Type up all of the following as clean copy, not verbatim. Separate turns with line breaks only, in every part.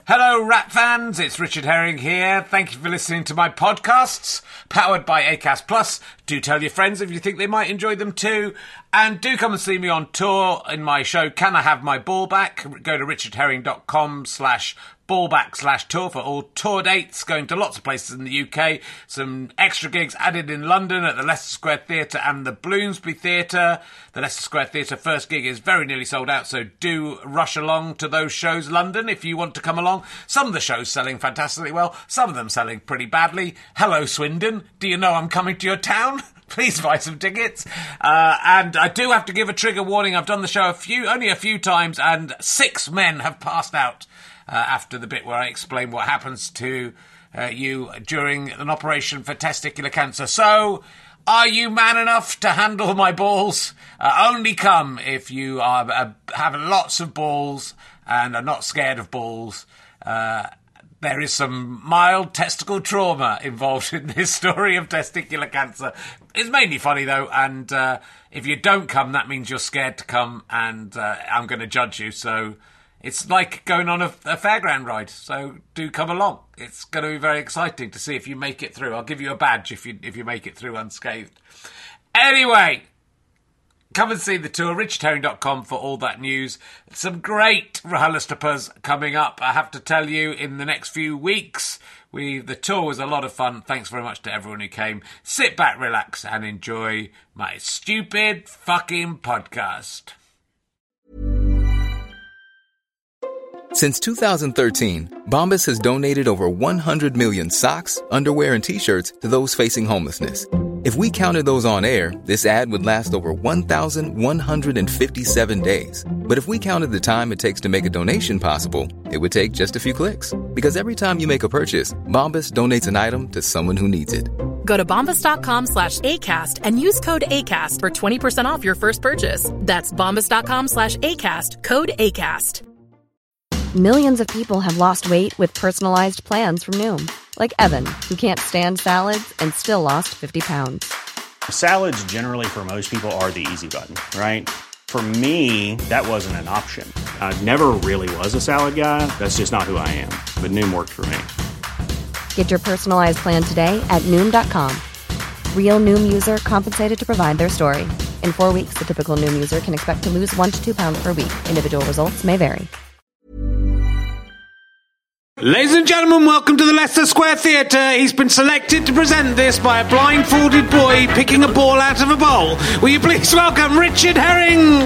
Hello, Rat fans. It's Richard Herring here. Thank you for listening to my podcasts, powered by Acast Plus. Do tell your friends if you think they might enjoy them too. And do come and see me on tour in my show, Can I Have My Ball Back? Go to richardherring.com/ballback/tour for all tour dates, going to lots of places in the UK. Some extra gigs added in London at the Leicester Square Theatre and the Bloomsbury Theatre. The Leicester Square Theatre first gig is very nearly sold out, so do rush along to those shows, London, if you want to come along. Some of the shows selling fantastically well, some of them selling pretty badly. Hello, Swindon. Do you know I'm coming to your town? Please buy some tickets. And I do have to give a trigger warning. I've done the show only a few times, and 6 men have passed out after the bit where I explain what happens to you during an operation for testicular cancer. So, are you man enough to handle my balls? Only come if you have lots of balls and are not scared of balls. There is some mild testicle trauma involved in this story of testicular cancer. It's mainly funny, though, and if you don't come, that means you're scared to come, and I'm going to judge you. So it's like going on a fairground ride, so do come along. It's going to be very exciting to see if you make it through. I'll give you a badge if you make it through unscathed. Anyway, come and see the tour, richardherring.com for all that news. Some great RHLSTPs coming up, I have to tell you, in the next few weeks. The tour was a lot of fun. Thanks very much to everyone who came. Sit back, relax, and enjoy my stupid fucking podcast.
Since 2013, Bombas has donated over 100 million socks, underwear, and T-shirts to those facing homelessness. If we counted those on air, this ad would last over 1,157 days. But if we counted the time it takes to make a donation possible, it would take just a few clicks. Because every time you make a purchase, Bombas donates an item to someone who needs it.
Go to bombas.com/ACAST and use code ACAST for 20% off your first purchase. That's bombas.com/ACAST, code ACAST.
Millions of people have lost weight with personalized plans from Noom. Like Evan, who can't stand salads and still lost 50 pounds.
Salads generally for most people are the easy button, right? For me, that wasn't an option. I never really was a salad guy. That's just not who I am. But Noom worked for me.
Get your personalized plan today at Noom.com. Real Noom user compensated to provide their story. In 4 weeks, the typical Noom user can expect to lose 1 to 2 pounds per week. Individual results may vary.
Ladies and gentlemen, welcome to the Leicester Square Theatre. He's been selected to present this by a blindfolded boy picking a ball out of a bowl. Will you please welcome Richard Herring?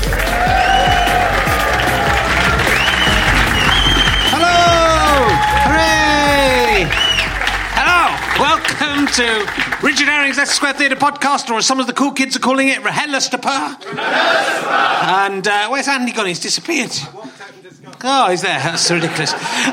Hello! Hooray! Hello! Welcome to Richard Herring's Leicester Square Theatre podcast, or as some of the cool kids are calling it, RHLSTP. And where's Andy gone? He's disappeared. Oh, he's there. That's ridiculous.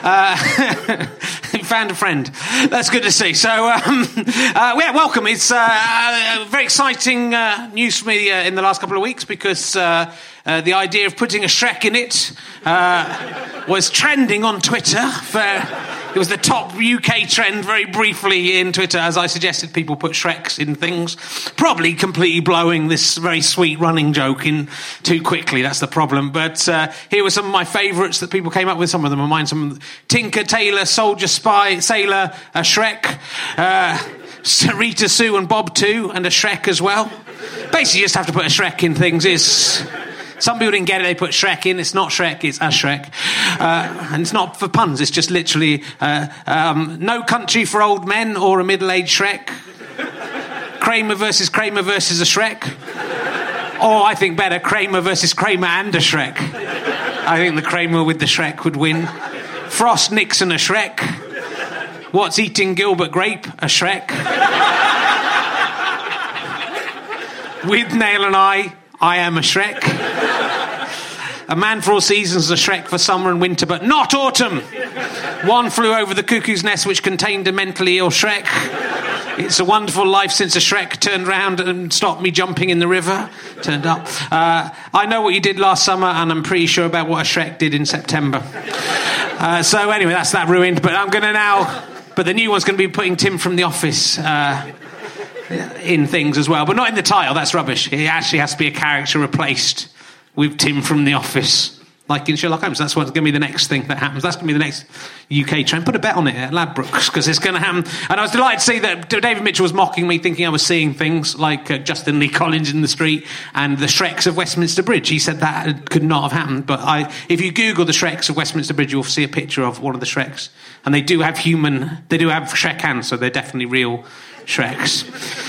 He found a friend. That's good to see. So, welcome. It's very exciting news for me in the last couple of weeks, because the idea of putting a Shrek in it was trending on Twitter. It was the top UK trend very briefly in Twitter, as I suggested people put Shreks in things. Probably completely blowing this very sweet running joke in too quickly. That's the problem. But here were some of my favourites that people came up with. Some of them are mine. Some Tinker, Tailor, Soldier, Spy, Sailor, a Shrek, Sarita, Sue and Bob too, and a Shrek as well. Basically, you just have to put a Shrek in things. Some people didn't get it, they put Shrek in. It's not Shrek, it's a Shrek. And it's not for puns, it's just literally No Country for Old Men or a middle-aged Shrek. Kramer versus a Shrek. Or, I think better, Kramer versus Kramer and a Shrek. I think the Kramer with the Shrek would win. Frost, Nixon, a Shrek. What's Eating Gilbert Grape? A Shrek. With Nail and I am a Shrek. A Man for All Seasons, a Shrek for summer and winter, but not autumn. One Flew Over the Cuckoo's Nest, which contained a mentally ill Shrek. It's a Wonderful Life since a Shrek turned round and stopped me jumping in the river. Turned up. I Know What You Did Last Summer, and I'm pretty sure about what a Shrek did in September. So anyway, that's that ruined. But I'm going to now... But the new one's going to be putting Tim from The Office in things as well. But not in the title, that's rubbish. It actually has to be a character replaced with Tim from The Office.
like in Sherlock Holmes. That's what's going to be the next thing that happens. That's going to be the next UK trend. Put a bet on it at Ladbrokes, because it's going to happen. And I was delighted to see that David Mitchell was mocking me, thinking I was seeing things like Justin Lee Collins in the street and the Shreks of Westminster Bridge. He said that could not have happened. But if you Google the Shreks of Westminster Bridge, you'll see a picture of one of the Shreks. And they do have Shrek hands, so they're definitely real Shreks.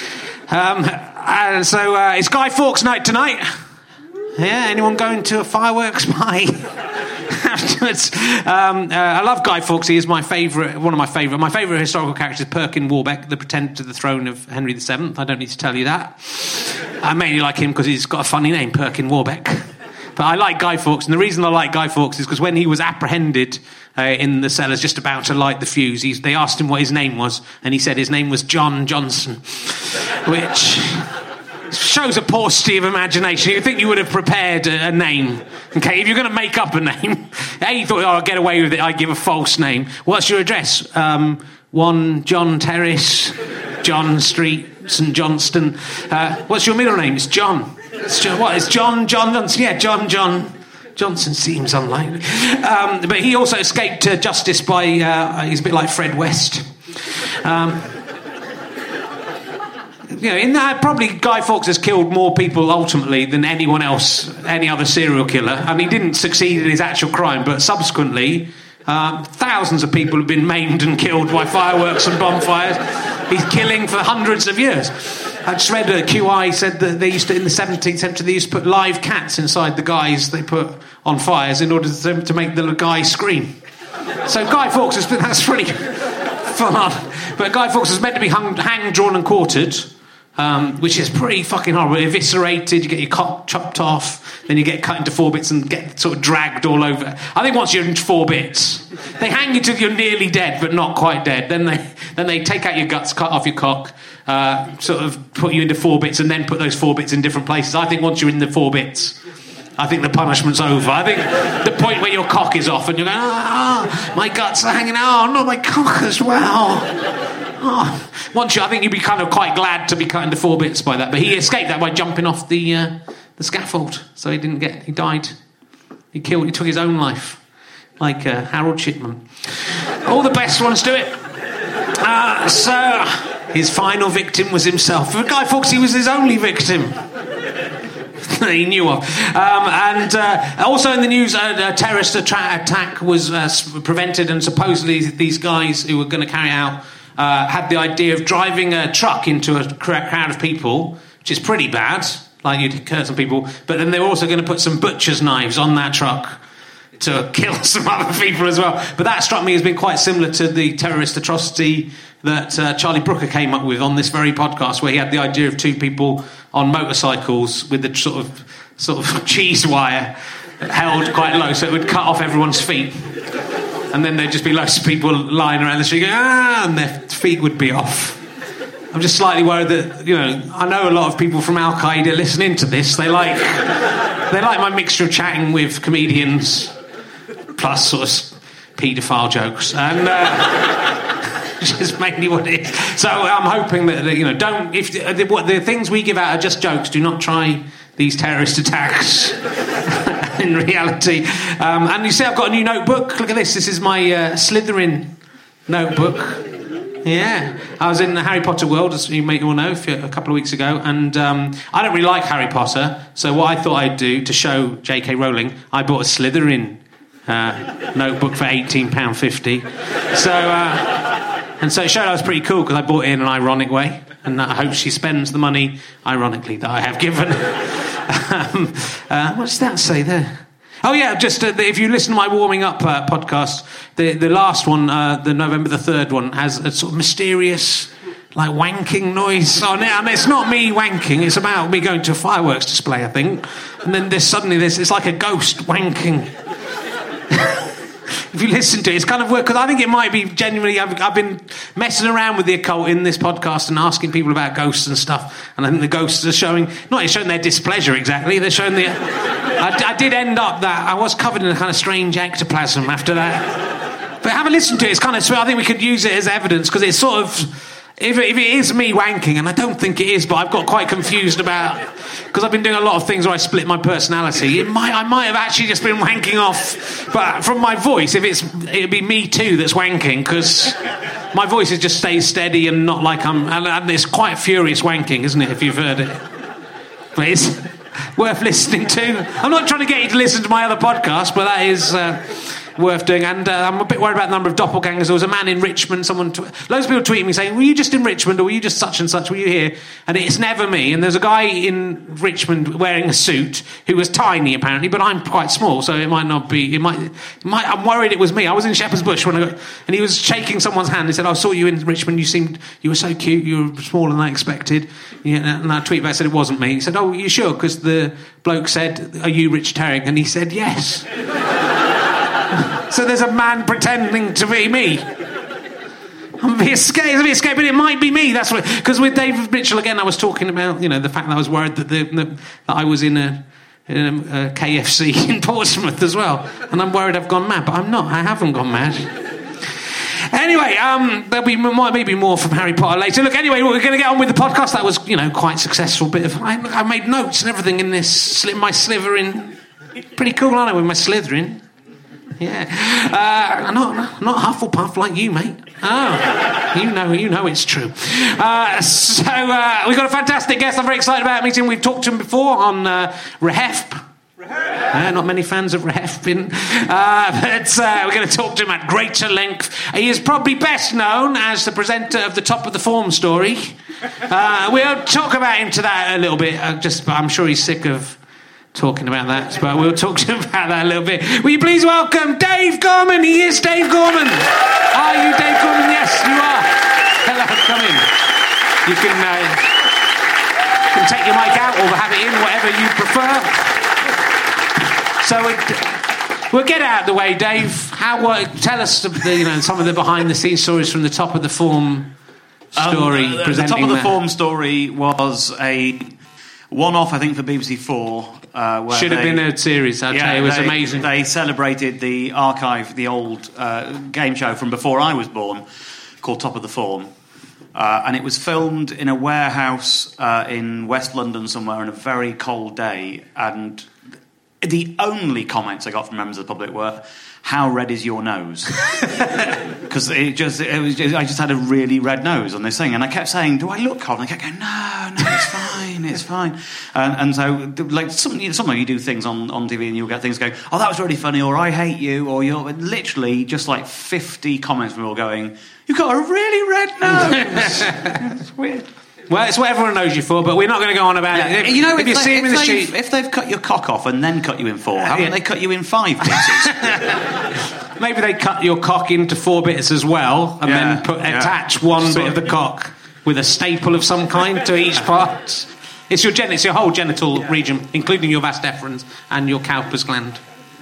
And so it's Guy Fawkes night tonight. Yeah, anyone going to a fireworks party afterwards? I love Guy Fawkes. He is my favourite, one of my favourite. My favourite historical character is Perkin Warbeck, the pretender to the throne of Henry VII. I don't need to tell you that. I mainly like him because he's got a funny name, Perkin Warbeck. But I like Guy Fawkes, and the reason I like Guy Fawkes is because when he was apprehended in the cellars just about to light the fuse, they asked him what his name was, and he said his name was John Johnson, which shows a paucity of imagination. You'd think you would have prepared a name. Okay, if you're going to make up a name. He thought, I'll get away with it, I give a false name. What's your address? 1 John Terrace, John Street, St Johnston. What's your middle name? It's John. It's John Johnson? Yeah, John Johnson seems unlikely. But he also escaped justice by... he's a bit like Fred West. In that, probably Guy Fawkes has killed more people ultimately than anyone else, any other serial killer. And he didn't succeed in his actual crime, but subsequently, thousands of people have been maimed and killed by fireworks and bonfires. He's killing for hundreds of years. I just read QI said that they used to, in the 17th century, they used to put live cats inside the guys they put on fires in order to make the guy scream. So Guy Fawkes that's pretty fun. But Guy Fawkes is meant to be hanged, drawn and quartered. Which is pretty fucking horrible. Eviscerated, you get your cock chopped off, then you get cut into 4 bits and get sort of dragged all over. I think once you're in 4 bits, they hang you till you're nearly dead but not quite dead. Then they take out your guts, cut off your cock, sort of put you into 4 bits and then put those 4 bits in different places. I think once you're in the 4 bits, I think the punishment's over. I think the point where your cock is off and you're going, my guts are hanging out, not my cock as well. I think you'd be kind of quite glad to be cut into 4 bits by that. But he escaped that by jumping off the scaffold. So he died. He took his own life. Like Harold Shipman. All the best ones do it. So his final victim was himself. For Guy Fawkes, he was his only victim. He knew of. And also in the news, a terrorist attack was prevented, and supposedly these guys who were going to carry out had the idea of driving a truck into a crowd of people, which is pretty bad, like you'd hurt some people, but then they were also going to put some butcher's knives on that truck to kill some other people as well. But that struck me as being quite similar to the terrorist atrocity that Charlie Brooker came up with on this very podcast, where he had the idea of 2 people on motorcycles with the sort of cheese wire held quite low so it would cut off everyone's feet. And then there'd just be loads of people lying around the street going, and their feet would be off. I'm just slightly worried that, I know a lot of people from Al-Qaeda listening to this. They like my mixture of chatting with comedians plus sort of paedophile jokes. And which is mainly what it is. So I'm hoping that, don't... If the things we give out are just jokes, do not try these terrorist attacks in reality. And you see I've got a new notebook. Look at this. This is my Slytherin notebook. Yeah. I was in the Harry Potter world, as you may all know, a couple of weeks ago, and I don't really like Harry Potter, so what I thought I'd do to show J.K. Rowling, I bought a Slytherin notebook for £18.50. So it showed I was pretty cool because I bought it in an ironic way, and I hope she spends the money ironically that I have given. What does that say there? Oh yeah, just if you listen to my warming up podcast, the last one, the November the 3rd one, has a sort of mysterious, like wanking noise on it, and it's not me wanking; it's about me going to a fireworks display, I think. And then it's like a ghost wanking. If you listen to it, it's kind of weird, because I think it might be genuinely... I've been messing around with the occult in this podcast and asking people about ghosts and stuff, and I think the ghosts are showing their displeasure exactly, they're showing the... I did end up that... I was covered in a kind of strange ectoplasm after that. But have a listen to it, it's kind of... I think we could use it as evidence, because it's sort of... If it is me wanking, and I don't think it is, but I've got quite confused about, because I've been doing a lot of things where I split my personality. I might have actually just been wanking off, but from my voice, it'd be me too that's wanking, because my voice is just stays steady and not like and it's quite furious wanking, isn't it? If you've heard it, but it's worth listening to. I'm not trying to get you to listen to my other podcast, but that is. Worth doing, and I'm a bit worried about the number of doppelgangers. There was a man in Richmond, loads of people tweeting me saying, were you just in Richmond, or were you just such and such, were you here? And it's never me. And there's a guy in Richmond wearing a suit who was tiny apparently, but I'm quite small, so it might not be, I'm worried it was me. I was in Shepherd's Bush when and he was shaking someone's hand. He said, I saw you in Richmond, you were so cute, you were smaller than I expected. Yeah, and I tweeted back, said it wasn't me. He said, oh, you sure? Because the bloke said, are you Richard Herring? And he said, yes. So there's a man pretending to be me. I'm a bit scared, but it might be me. That's what. Because with David Mitchell again, I was talking about the fact that I was worried that I was in a KFC in Portsmouth as well, and I'm worried I've gone mad, but I'm not. I haven't gone mad. Anyway, there'll be maybe more from Harry Potter later. Look, anyway, we're going to get on with the podcast. That was quite successful. I made notes and everything in this. My Slytherin, pretty cool, aren't I, with my Slytherin? Yeah, not Hufflepuff like you, mate. Oh, you know it's true. We've got a fantastic guest. I'm very excited about meeting. We've talked to him before on Rehef. Not many fans of Rehef, but we're going to talk to him at greater length. He is probably best known as the presenter of the Top of the Form story. We'll talk about him to that a little bit. But I'm sure he's sick of talking about that, but we'll talk to him about that a little bit. Will you please welcome Dave Gorman? He is Dave Gorman. Are you Dave Gorman? Yes, you are. Hello, come in. You can take your mic out or have it in, whatever you prefer. So we'll get out of the way, Dave. Tell us some of the behind-the-scenes stories from the Top of the Form story.
The Top of the Form story was a one-off, I think, for BBC 4.
Should have been a series, I'd tell you. It was amazing.
They celebrated the archive, the old game show from before I was born, called Top of the Form. And it was filmed in a warehouse in West London somewhere on a very cold day. And the only comments I got from members of the public were, how red is your nose? Because I just had a really red nose on this thing, and I kept saying, do I look cold? And I kept going, no, it's fine. And so, like, sometimes you do things on TV and you'll get things going, oh, that was really funny, or I hate you, or you're literally just like 50 comments from all going, you've got a really red nose. It's weird.
Well, it's what everyone knows you for, but we're not going to go on about it.
If you see him in the street, if they've cut your cock off and then cut you in 4, haven't they cut you in 5 pieces?
Maybe they cut your cock into 4 bits as well, and then attach one bit of the cock with a staple of some kind to each part. It's your whole genital region, including your vas deferens and your Cowper's gland.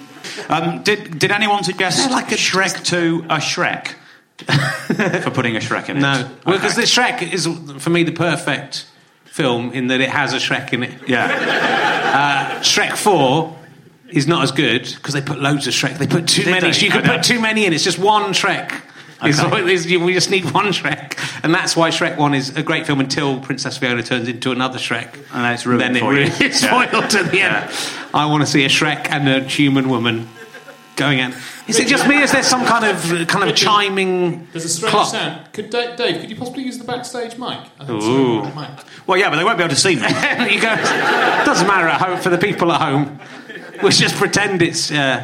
Did anyone suggest like a Shrek to a Shrek? For putting a Shrek in it?
No. Well, because the Shrek is, for me, the perfect film in that it has a Shrek in it.
Yeah.
Shrek 4 is not as good because they put loads of Shrek. They put too many. You could put too many in. It's just one Shrek. Okay. We just need one Shrek. And that's why Shrek 1 is a great film until Princess Fiona turns into another Shrek.
And then it's ruined for you.
It's spoiled at the end. I want to see a Shrek and a human woman going in. Is it just me? Is there some kind of chiming?
There's a strange
clock?
sound. Dave, could you possibly use the backstage mic?
Ooh.
Well, yeah, but they won't be able to see me.
You go. Doesn't matter at home for the people at home. We'll just pretend it's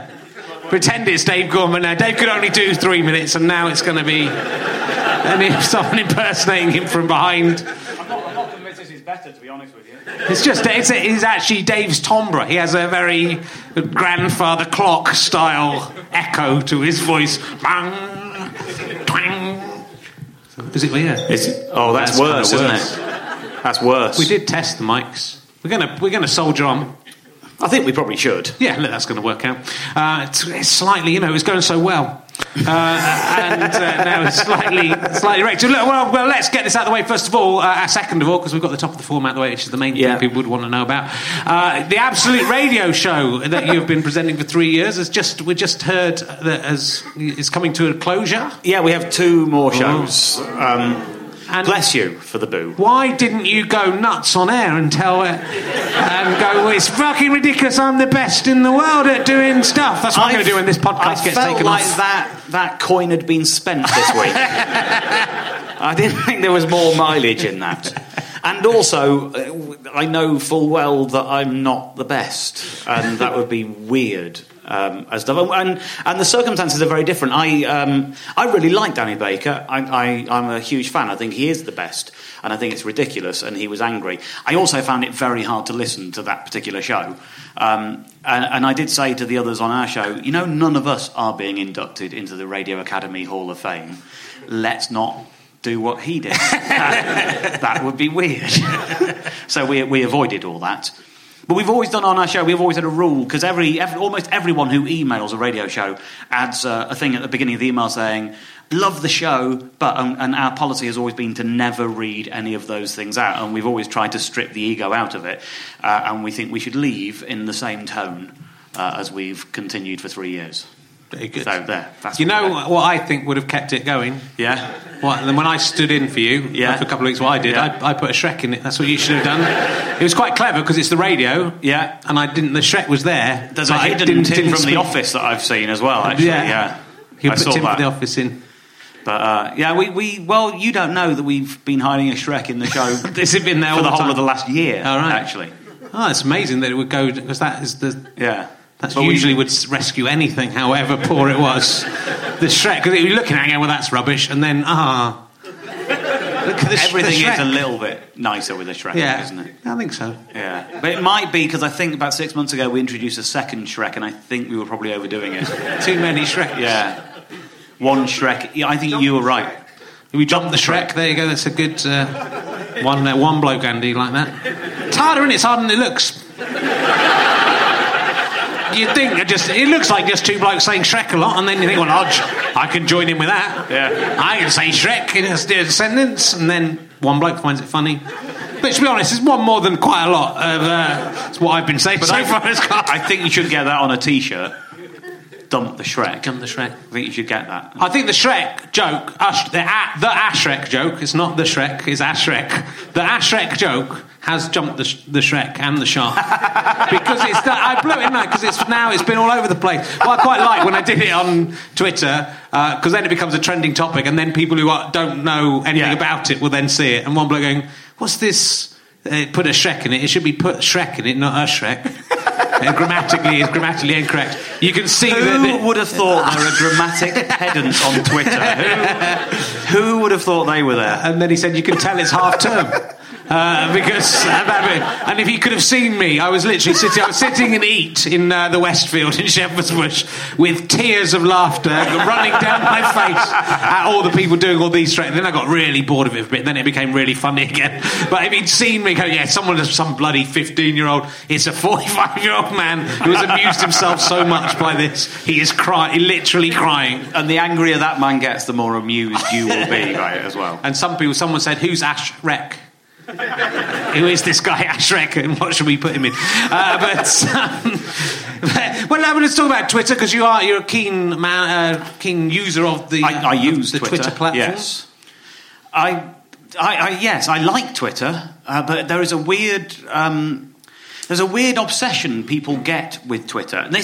Dave Gorman. Now, Dave could only do 3 minutes, and now it's going to be someone impersonating him from behind.
I'm not convinced this is better, to be honest with you.
It's actually Dave's timbre. He has a very grandfather clock style echo to his voice. Bang, twang. Is it weird?
That's worse, isn't it? That's worse.
We did test the mics. We're gonna soldier on.
I think we probably should.
Yeah, look, that's going to work out. It's slightly, it was going so well. And now it's slightly wrecked. Look, well, let's get this out of the way first of all. Second of all, because we've got the Top of the Form out of the way, which is the main thing people would want to know about. The Absolute Radio show that you've been presenting for 3 years we just heard that is coming to a closure.
Yeah, we have 2 more shows.
And
bless you for the boo.
why didn't you go nuts on air and tell it and go, well, it's fucking ridiculous, I'm the best in the world at doing stuff. That's what I'm going to do when this podcast gets taken
like
off.
that coin had been spent this week. I didn't think there was more mileage in that. And also, I know full well that I'm not the best, and that would be weird. As stuff. And the circumstances are very different. I really like Danny Baker. I'm a huge fan. I think he is the best, and I think it's ridiculous. And he was angry. I also found it very hard to listen to that particular show. And I did say to the others on our show, none of us are being inducted into the Radio Academy Hall of Fame. Let's not do what he did. That would be weird. So we avoided all that. But we've always done on our show, we've always had a rule, because almost everyone who emails a radio show adds a thing at the beginning of the email saying, love the show, but and our policy has always been to never read any of those things out, and we've always tried to strip the ego out of it, and we think we should leave in the same tone as we've continued for 3 years.
Very good.
So there. That's
what I think would have kept it going?
Yeah.
When I stood in for you for a couple of weeks, what I did, I put a Shrek in it. That's what you should have done. It was quite clever because it's the radio.
Yeah.
And the Shrek was there.
There's a hidden tip from The Office that I've seen as well, actually. Yeah.
You put Tim from The Office in.
But well, you don't know that we've been hiding a Shrek in the show.
This has been there
for
all
the whole
time.
of the last year, actually.
Oh, it's amazing that it would go, because that is the...
Yeah.
That's usually would rescue anything, however poor it was. The Shrek, because you're looking at it, well, that's rubbish, and then, look at
everything is a little bit nicer with a Shrek, isn't it?
I think so.
Yeah. But it might be, because I think about 6 months ago we introduced a second Shrek, and I think we were probably overdoing it.
Too many Shreks.
Yeah. One Shrek. Yeah, I think you were right.
We jumped the Shrek. There you go. That's a good one bloke, Andy, like that. It's harder, isn't it? It's harder than it looks. You think it looks like just two blokes saying Shrek a lot, and then you think, well, I can join in with that.
Yeah.
I can say Shrek in a sentence, and then one bloke finds it funny. But to be honest, it's one more than quite a lot of it's what I've been saying so far.
I think you should get that on a T-shirt. Dump the Shrek.
Dump the Shrek.
I think you should get that.
I think the Shrek joke, the Ashrek joke, it's not the Shrek, it's Ashrek. The Ashrek joke has jumped the Shrek and the shark. Because I blew it in that, because it's been all over the place. Well, I quite like when I did it on Twitter, because then it becomes a trending topic, and then people who don't know anything about it will then see it. And one bloke going, what's this? Put a Shrek in it. It should be put Shrek in it, not a Shrek. Grammatically incorrect. You can see
who would have thought there were dramatic pedants on Twitter? Who would have thought they were there?
And then he said, you can tell it's half term. And if you could have seen me, I was literally sitting in Eat in the Westfield in Shepherd's Bush with tears of laughter running down my face at all the people doing all these straight. And then I got really bored of it a bit. Then it became really funny again. But if he'd seen me go, some bloody 15-year-old, it's a 45-year-old man who has amused himself so much by this. He is literally crying.
And the angrier that man gets, the more amused you will be by it as well.
And someone said, who's Ashrek? Who is this guy Ashrek, and what should we put him in? Let's talk about Twitter, because you're a keen user of the
I use
the Twitter platform.
Yes, I like Twitter, but there is a weird obsession people get with Twitter. And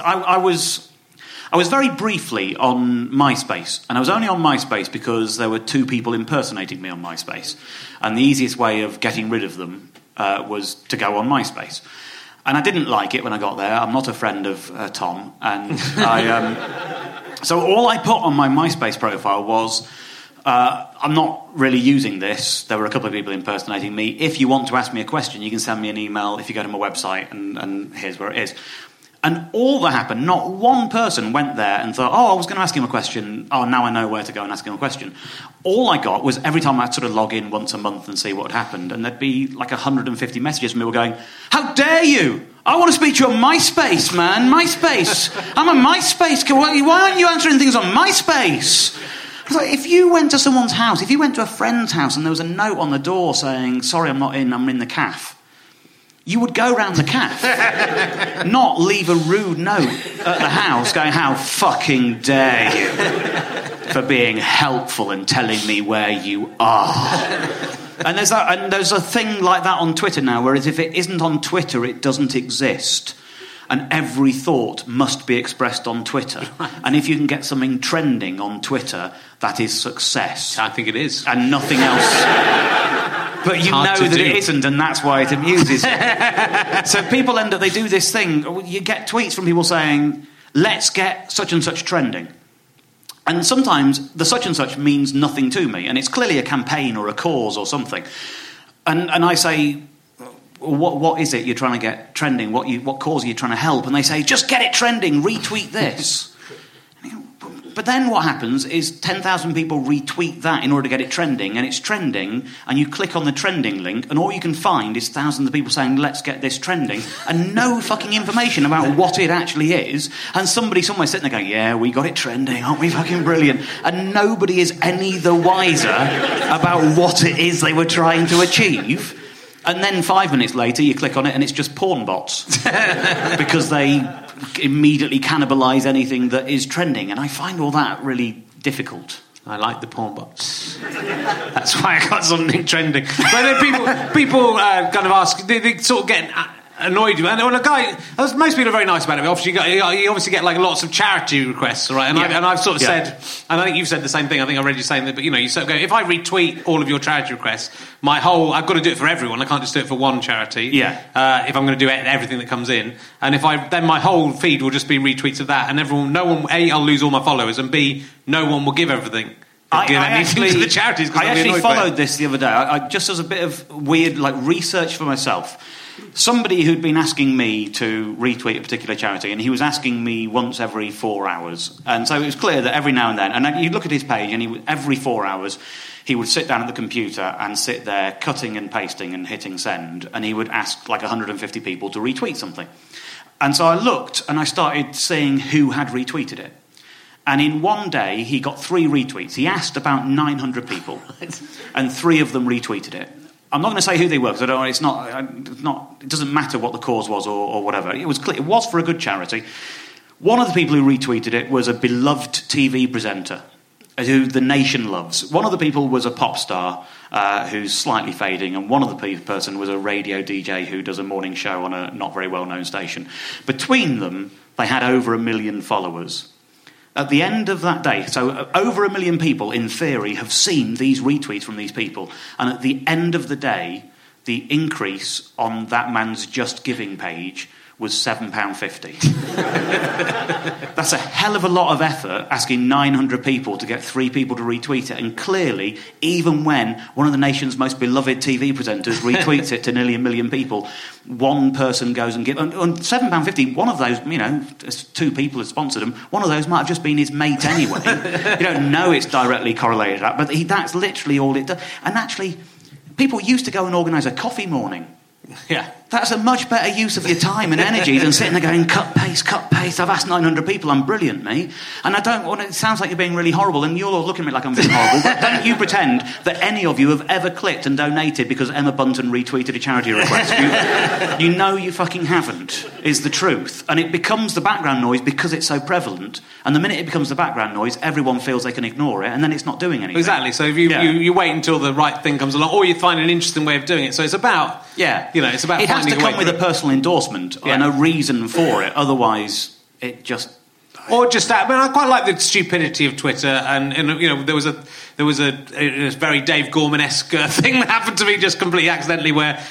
I was very briefly on MySpace, and I was only on MySpace because there were two people impersonating me on MySpace, and the easiest way of getting rid of them was to go on MySpace. And I didn't like it when I got there. I'm not a friend of Tom, and so all I put on my MySpace profile was, I'm not really using this. There were a couple of people impersonating me. If you want to ask me a question, you can send me an email if you go to my website, and here's where it is. And all that happened, not one person went there and thought, I was going to ask him a question. Oh, now I know where to go and ask him a question. All I got was every time I'd sort of log in once a month and see what had happened, and there'd be like 150 messages from people going, how dare you? I want to speak to you on MySpace, man. MySpace. I'm on MySpace. Why aren't you answering things on MySpace? I was like, if you went to someone's house, if you went to a friend's house and there was a note on the door saying, sorry, I'm not in, I'm in the cafe, you would go round the cafe, not leave a rude note at the house going, how fucking dare you for being helpful and telling me where you are. And there's a thing like that on Twitter now, whereas if it isn't on Twitter, it doesn't exist. And every thought must be expressed on Twitter. And if you can get something trending on Twitter, that is success.
I think it is.
And nothing else. But you know that it isn't, and that's why it amuses you. So people end up, they do this thing. You get tweets from people saying, let's get such and such trending. And sometimes the such and such means nothing to me, and it's clearly a campaign or a cause or something. And I say, what is it you're trying to get trending? What cause are you trying to help? And they say, just get it trending, retweet this. But then what happens is 10,000 people retweet that in order to get it trending, and it's trending, and you click on the trending link, and all you can find is thousands of people saying, let's get this trending, and no fucking information about what it actually is, and somebody somewhere sitting there going, yeah, we got it trending, aren't we fucking brilliant? And nobody is any the wiser about what it is they were trying to achieve. And then 5 minutes later, you click on it, and it's just porn bots. Because they immediately cannibalise anything that is trending. And I find all that really difficult.
I like the porn bots. That's why I got something trending. But then people kind of ask, they sort of get annoyed. And when a guy, most people are very nice about it. Obviously, you obviously get like lots of charity requests, right? And, I've sort of said, and I think you've said the same thing. I think I read you saying that, but you sort of go, if I retweet all of your charity requests, I've got to do it for everyone. I can't just do it for one charity.
Yeah.
If I'm going to do everything that comes in, and then my whole feed will just be retweets of that, and no one, A, I'll lose all my followers, and B, no one will give everything.
I actually
to the charities.
I actually followed this the other day. I just as a bit of weird research for myself. Somebody who'd been asking me to retweet a particular charity, and he was asking me once every 4 hours. And so it was clear that every now and then, and you'd look at his page, and every 4 hours, he would sit down at the computer and sit there cutting and pasting and hitting send, and he would ask 150 people to retweet something. And so I looked, and I started seeing who had retweeted it. And in one day, he got 3 retweets. He asked about 900 people, and 3 of them retweeted it. I'm not going to say who they were, because it's not. It doesn't matter what the cause was or whatever. It was clear. It was for a good charity. One of the people who retweeted it was a beloved TV presenter who the nation loves. One of the people was a pop star who's slightly fading, and one of the person was a radio DJ who does a morning show on a not very well-known station. Between them, they had over 1 million followers. At the end of that day, so over 1 million people, in theory, have seen these retweets from these people. And at the end of the day, the increase on that man's Just Giving page was £7.50. That's a hell of a lot of effort, asking 900 people to get 3 people to retweet it. And clearly, even when one of the nation's most beloved TV presenters retweets it to nearly 1 million people, one person goes and gives... And £7.50, one of those, 2 people have sponsored him, one of those might have just been his mate anyway. You don't know it's directly correlated to that, but that's literally all it does. And actually, people used to go and organise a coffee morning.
Yeah.
That's a much better use of your time and energy than sitting there going, cut, paste, I've asked 900 people, I'm brilliant, me. And I don't want it sounds like you're being really horrible, and you're all looking at me like I'm being horrible, but don't you pretend that any of you have ever clicked and donated because Emma Bunton retweeted a charity request. You know you fucking haven't, is the truth. And it becomes the background noise because it's so prevalent, and the minute it becomes the background noise, everyone feels they can ignore it, and then it's not doing anything.
Exactly, so if you wait until the right thing comes along, or you find an interesting way of doing it, so it's about...
Yeah.
It's about
it has to come with a personal endorsement and a reason for it. Otherwise, it just...
Or just that. I mean, I quite like the stupidity of Twitter, and there was a very Dave Gorman-esque thing that happened to me just completely accidentally, where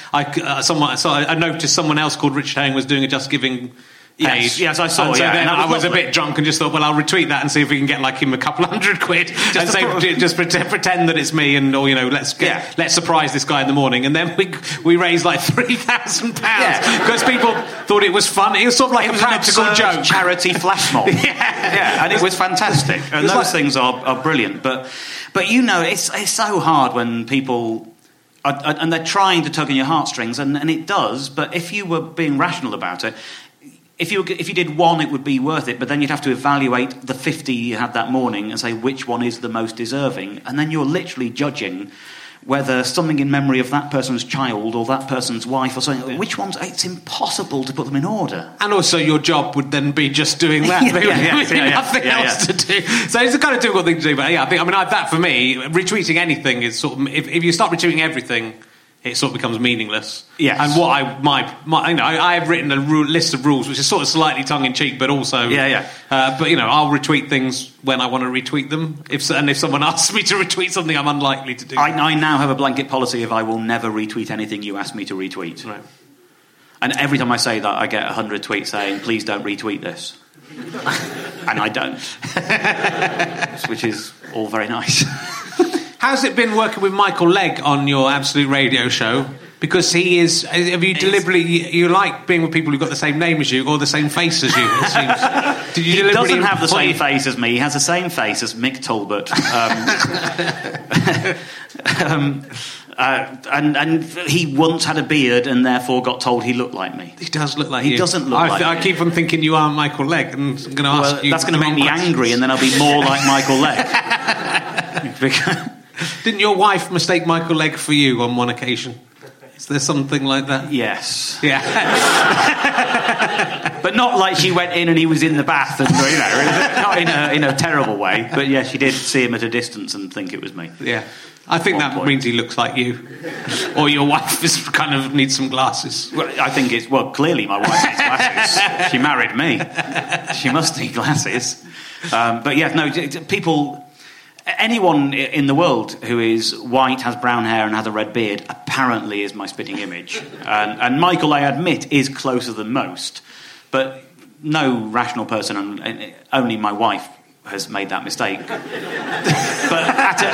I noticed someone else called Richard Herring was doing a Just Giving page.
Yes, I saw.
And so then I was a bit drunk and just thought, well, I'll retweet that and see if we can get him a couple £100 just pretend that it's me, and let's surprise this guy in the morning, and then we raised £3,000 because people thought it was fun. It was sort of like a practical joke,
charity flash mob. And it was fantastic. And those things are brilliant. But it's so hard when people. And they're trying to tug on your heartstrings, and it does. But if you were being rational about it. If you did one, it would be worth it, but then you'd have to evaluate the 50 you had that morning and say which one is the most deserving, and then you're literally judging whether something in memory of that person's child or that person's wife or something. Which ones? It's impossible to put them in order.
And also your job would then be just doing that. Nothing else to do. So it's a kind of difficult thing to do. But yeah, that for me, retweeting anything is sort of, if you start retweeting everything, it sort of becomes meaningless.
Yes.
And what I have written a list of rules, which is sort of slightly tongue-in-cheek, but also... but, I'll retweet things when I want to retweet them. If someone asks me to retweet something, I'm unlikely to do that.
I now have a blanket policy of I will never retweet anything you ask me to retweet.
Right.
And every time I say that, I get 100 tweets saying, please don't retweet this. And I don't. Which is all very nice.
How's it been working with Michael Legg on your Absolute Radio show? Because he is... Have you deliberately... You like being with people who've got the same name as you or the same face as you, it seems. Did you
he doesn't have the same face as me. He has the same face as Mick Talbot. And he once had a beard and therefore got told he looked like me.
He does look like you.
He doesn't look like me.
I keep on thinking you are Michael Legg, and I'm going to ask you...
That's going to make me angry, and then I'll be more like Michael Legg.
Didn't your wife mistake Michael Legg for you on one occasion? Is there something like that?
Yes.
Yeah.
But not like she went in and he was in the bath, and not in a terrible way. But yeah, she did see him at a distance and think it was me.
Yeah. I think that means he looks like you. Or your wife needs some glasses.
Well, I think it's... Well, clearly my wife needs glasses. She married me. She must need glasses. But yeah, no, people... Anyone in the world who is white, has brown hair and has a red beard apparently is my spitting image. And Michael, I admit, is closer than most. But no rational person, and only my wife has made that mistake. But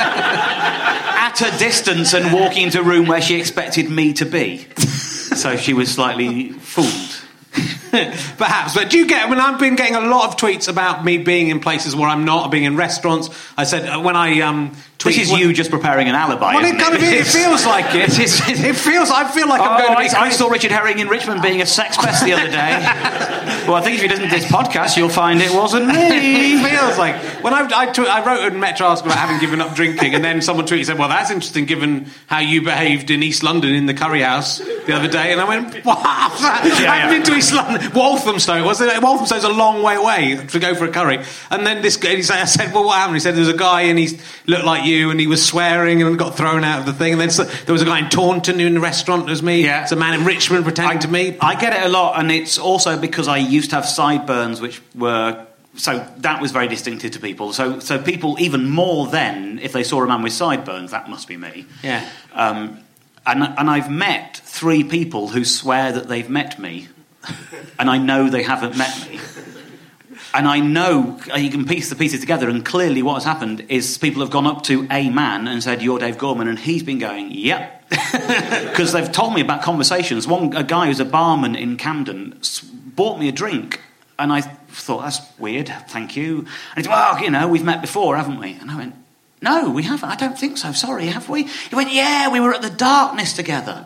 at a distance and walking into a room where she expected me to be. So she was slightly fooled.
Perhaps, but do you get... I've been getting a lot of tweets about me being in places where I'm not, being in restaurants. I said, when I tweet...
This is you just preparing an alibi,
well, it feels like it. I feel like I'm going to be...
I saw Richard Herring in Richmond being a sex pest the other day. Well, I think if you listen to this podcast, you'll find it wasn't me.
It feels like... When I wrote a Metro article about having given up drinking, and then someone tweeted and said, well, that's interesting given how you behaved in East London in the curry house the other day. And I went, what? I've been to East London... Walthamstow, was it? Walthamstow's a long way away to go for a curry. And then I said, well, what happened? He said there was a guy and he looked like you and he was swearing and got thrown out of the thing. And then there was a guy in Taunton in the restaurant as me. Yeah. It's a man in Richmond pretending to me.
I get it a lot, and it's also because I used to have sideburns, which were... So that was very distinctive to people. So people, even more then, if they saw a man with sideburns, that must be me.
Yeah.
And I've met 3 people who swear that they've met me, and I know they haven't met me. And I know you can piece the pieces together, and clearly what has happened is people have gone up to a man and said, "You're Dave Gorman," and he's been going, "Yep," because they've told me about conversations. A guy who's a barman in Camden bought me a drink, and I thought, that's weird, thank you. And he said, well, we've met before, haven't we? And I went, no, we haven't. I don't think so. Sorry, have we? He went, yeah, we were at the Darkness together.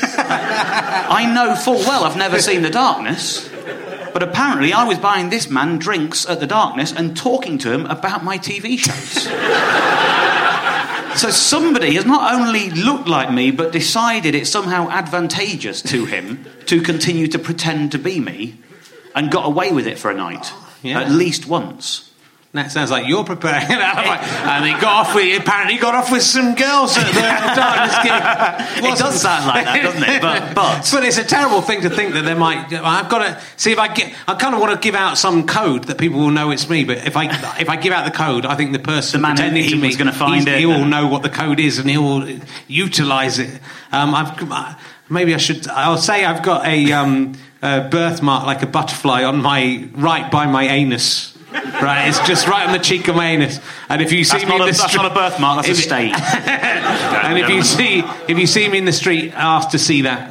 I know full well I've never seen the Darkness, but apparently I was buying this man drinks at the Darkness and talking to him about my TV shows. So somebody has not only looked like me, but decided it's somehow advantageous to him to continue to pretend to be me, and got away with it for a night, at least once.
That sounds like you're preparing an alibi. And he got off with some girls at the Darkness gig.
It does sound like that, doesn't it? But
it's a terrible thing to think that there might... I've got to... See, I kind of want to give out some code that people will know it's me, but if I give out the code, I think the person pretending to me
is going to find it.
He will know what the code is and he will utilise it. Maybe I should... I'll say I've got a birthmark like a butterfly on my... right by my anus. Right, it's just right on the cheek of my anus. And if you see me in the street...
That's not a birthmark, that's a stain.
And if you see me in the street, ask to see that.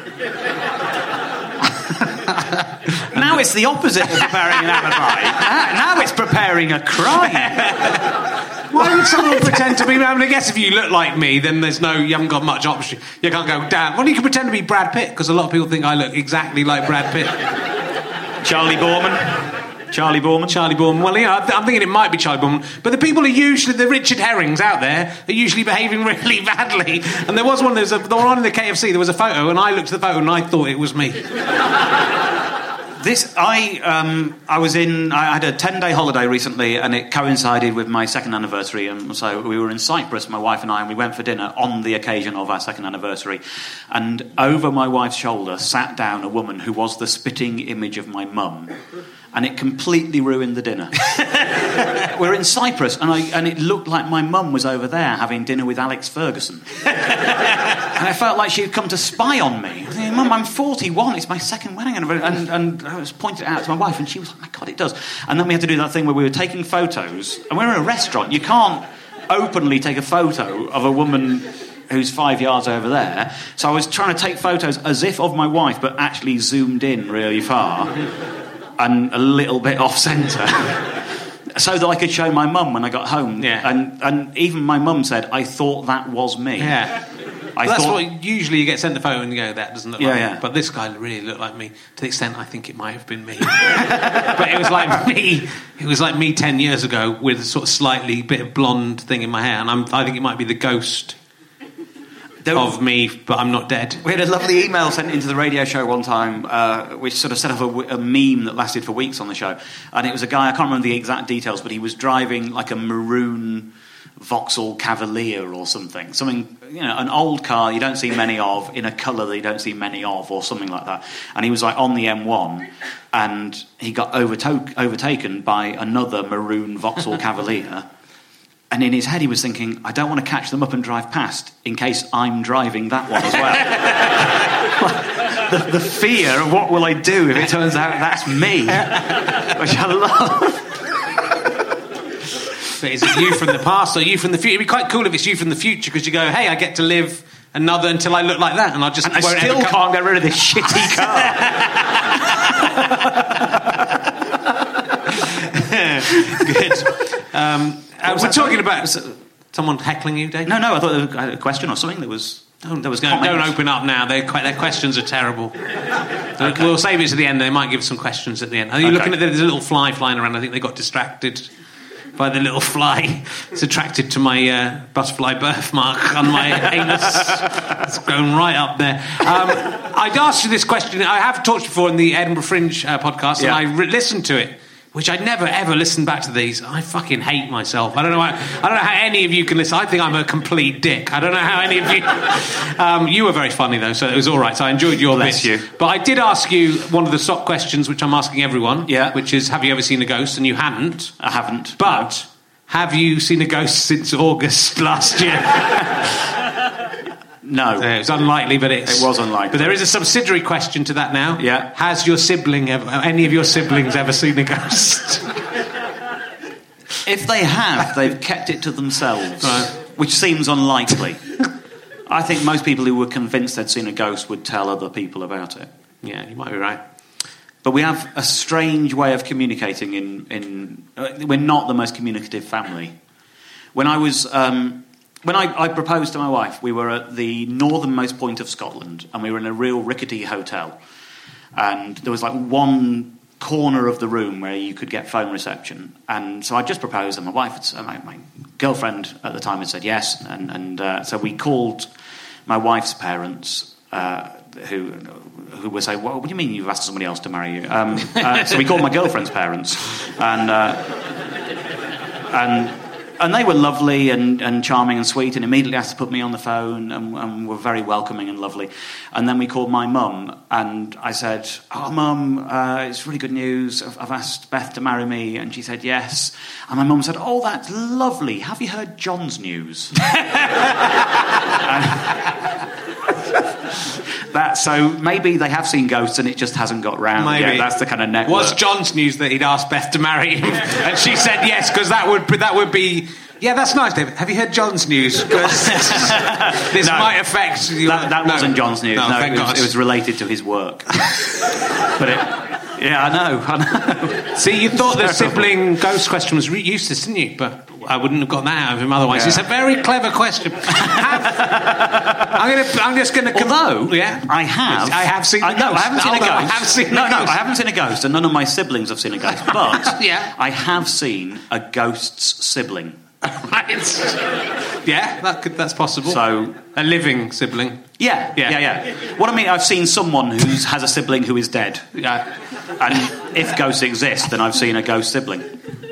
Now it's the opposite of preparing an alibi. Now it's preparing a crime.
Why would someone pretend to be... I guess if you look like me, then you haven't got much option. You can't go, damn. Well, you can pretend to be Brad Pitt, because a lot of people think I look exactly like Brad Pitt.
Charlie Borman. Charlie Boorman.
Charlie Boorman. Well, I'm thinking it might be Charlie Boorman. But the people the Richard Herrings out there, are usually behaving really badly. And there was one, they were on in the KFC, there was a photo, and I looked at the photo and I thought it was me.
I had a 10-day holiday recently, and it coincided with my second anniversary, and so we were in Cyprus, my wife and I, and we went for dinner on the occasion of our second anniversary, and over my wife's shoulder sat down a woman who was the spitting image of my mum, and it completely ruined the dinner. We're in Cyprus, and it looked like my mum was over there having dinner with Alex Ferguson. And I felt like she had come to spy on me. I was thinking, Mum, I'm 41, it's my second wedding anniversary. And I was pointing it out to my wife, and she was like, my God, it does. And then we had to do that thing where we were taking photos, and we're in a restaurant. You can't openly take a photo of a woman who's 5 yards over there. So I was trying to take photos as if of my wife, but actually zoomed in really far and a little bit off-centre. So that I could show my mum when I got home.
Yeah.
And even my mum said, I thought that was me.
Yeah. That's what usually you get sent the photo and you go, that doesn't look like me. But this guy really looked like me, to the extent I think it might have been me. But it was like me. It was like me 10 years ago with a sort of slightly bit of blonde thing in my hair, and I think it might be the ghost of me, but I'm not dead.
We had a lovely email sent into the radio show one time, which sort of set off a meme that lasted for weeks on the show. And it was a guy, I can't remember the exact details, but he was driving like a maroon Vauxhall Cavalier or something, an old car you don't see many of, in a colour that you don't see many of, or something like that. And he was like on the M1, and he got overtaken by another maroon Vauxhall Cavalier. And in his head he was thinking, I don't want to catch them up and drive past in case I'm driving that one as well. the fear of what will I do if it turns out that's me, which I love.
But is it you from the past or you from the future? It'd be quite cool if it's you from the future, because you go, hey, I get to live another until I look like that, and I
still can't get rid of this shitty car.
Good. We're talking about someone heckling you, Dave?
No, I thought I had a question or something that was going.
Don't open up now. Their questions are terrible. Okay. We'll save it to the end. They might give some questions at the end. Are you looking at there's a little fly flying around? I think they got distracted by the little fly. It's attracted to my butterfly birthmark on my anus. It's grown right up there. I'd asked you this question. I have talked before in the Edinburgh Fringe podcast, and I listened to it, which I'd never ever listened back to these. I fucking hate myself. I don't know how any of you can listen. I think I'm a complete dick. I don't know how any of you. You were very funny though, so it was all right. So I enjoyed your bits.
You.
But I did ask you one of the stock questions, which I'm asking everyone.
Yeah.
Which is, have you ever seen a ghost? And you hadn't.
I haven't.
But have you seen a ghost since August last year?
No.
It was unlikely, but it
was unlikely.
But there is a subsidiary question to that now.
Yeah.
Has any of your siblings ever seen a ghost?
If they have, they've kept it to themselves, which seems unlikely. I think most people who were convinced they'd seen a ghost would tell other people about it.
Yeah, you might be right.
But we have a strange way of communicating we're not the most communicative family. When I was... When I proposed to my wife, we were at the northernmost point of Scotland, and we were in a real rickety hotel. And there was like one corner of the room where you could get phone reception. And so I just proposed, and my wife, my girlfriend at the time had said yes. And so we called my wife's parents, who would say, what do you mean you've asked somebody else to marry you? So we called my girlfriend's parents, and they were lovely and charming and sweet, and immediately asked to put me on the phone, and were very welcoming and lovely. And then we called my mum, and I said, oh, Mum, it's really good news. I've asked Beth to marry me, and she said yes. And my mum said, oh, that's lovely. Have you heard John's news? So maybe they have seen ghosts and it just hasn't got round yet. That's the kind of network.
Was John's news that he'd asked Beth to marry him? And she said yes, because that would be... Yeah, that's nice, David. Have you heard John's news? Because this might affect...
That wasn't John's news.
No, thank God.
It was related to his work. But Yeah, I know.
See, you thought the sibling ghost question was useless, didn't you? But I wouldn't have got that out of him otherwise. It's a very clever question. I'm just going to...
Although, I have seen a ghost. I haven't seen a ghost, and none of my siblings have seen a ghost. But I have seen a ghost's sibling.
That's possible.
So
a living sibling.
Yeah. What I mean, I've seen someone who has a sibling who is dead.
Yeah.
And if ghosts exist, then I've seen a ghost sibling.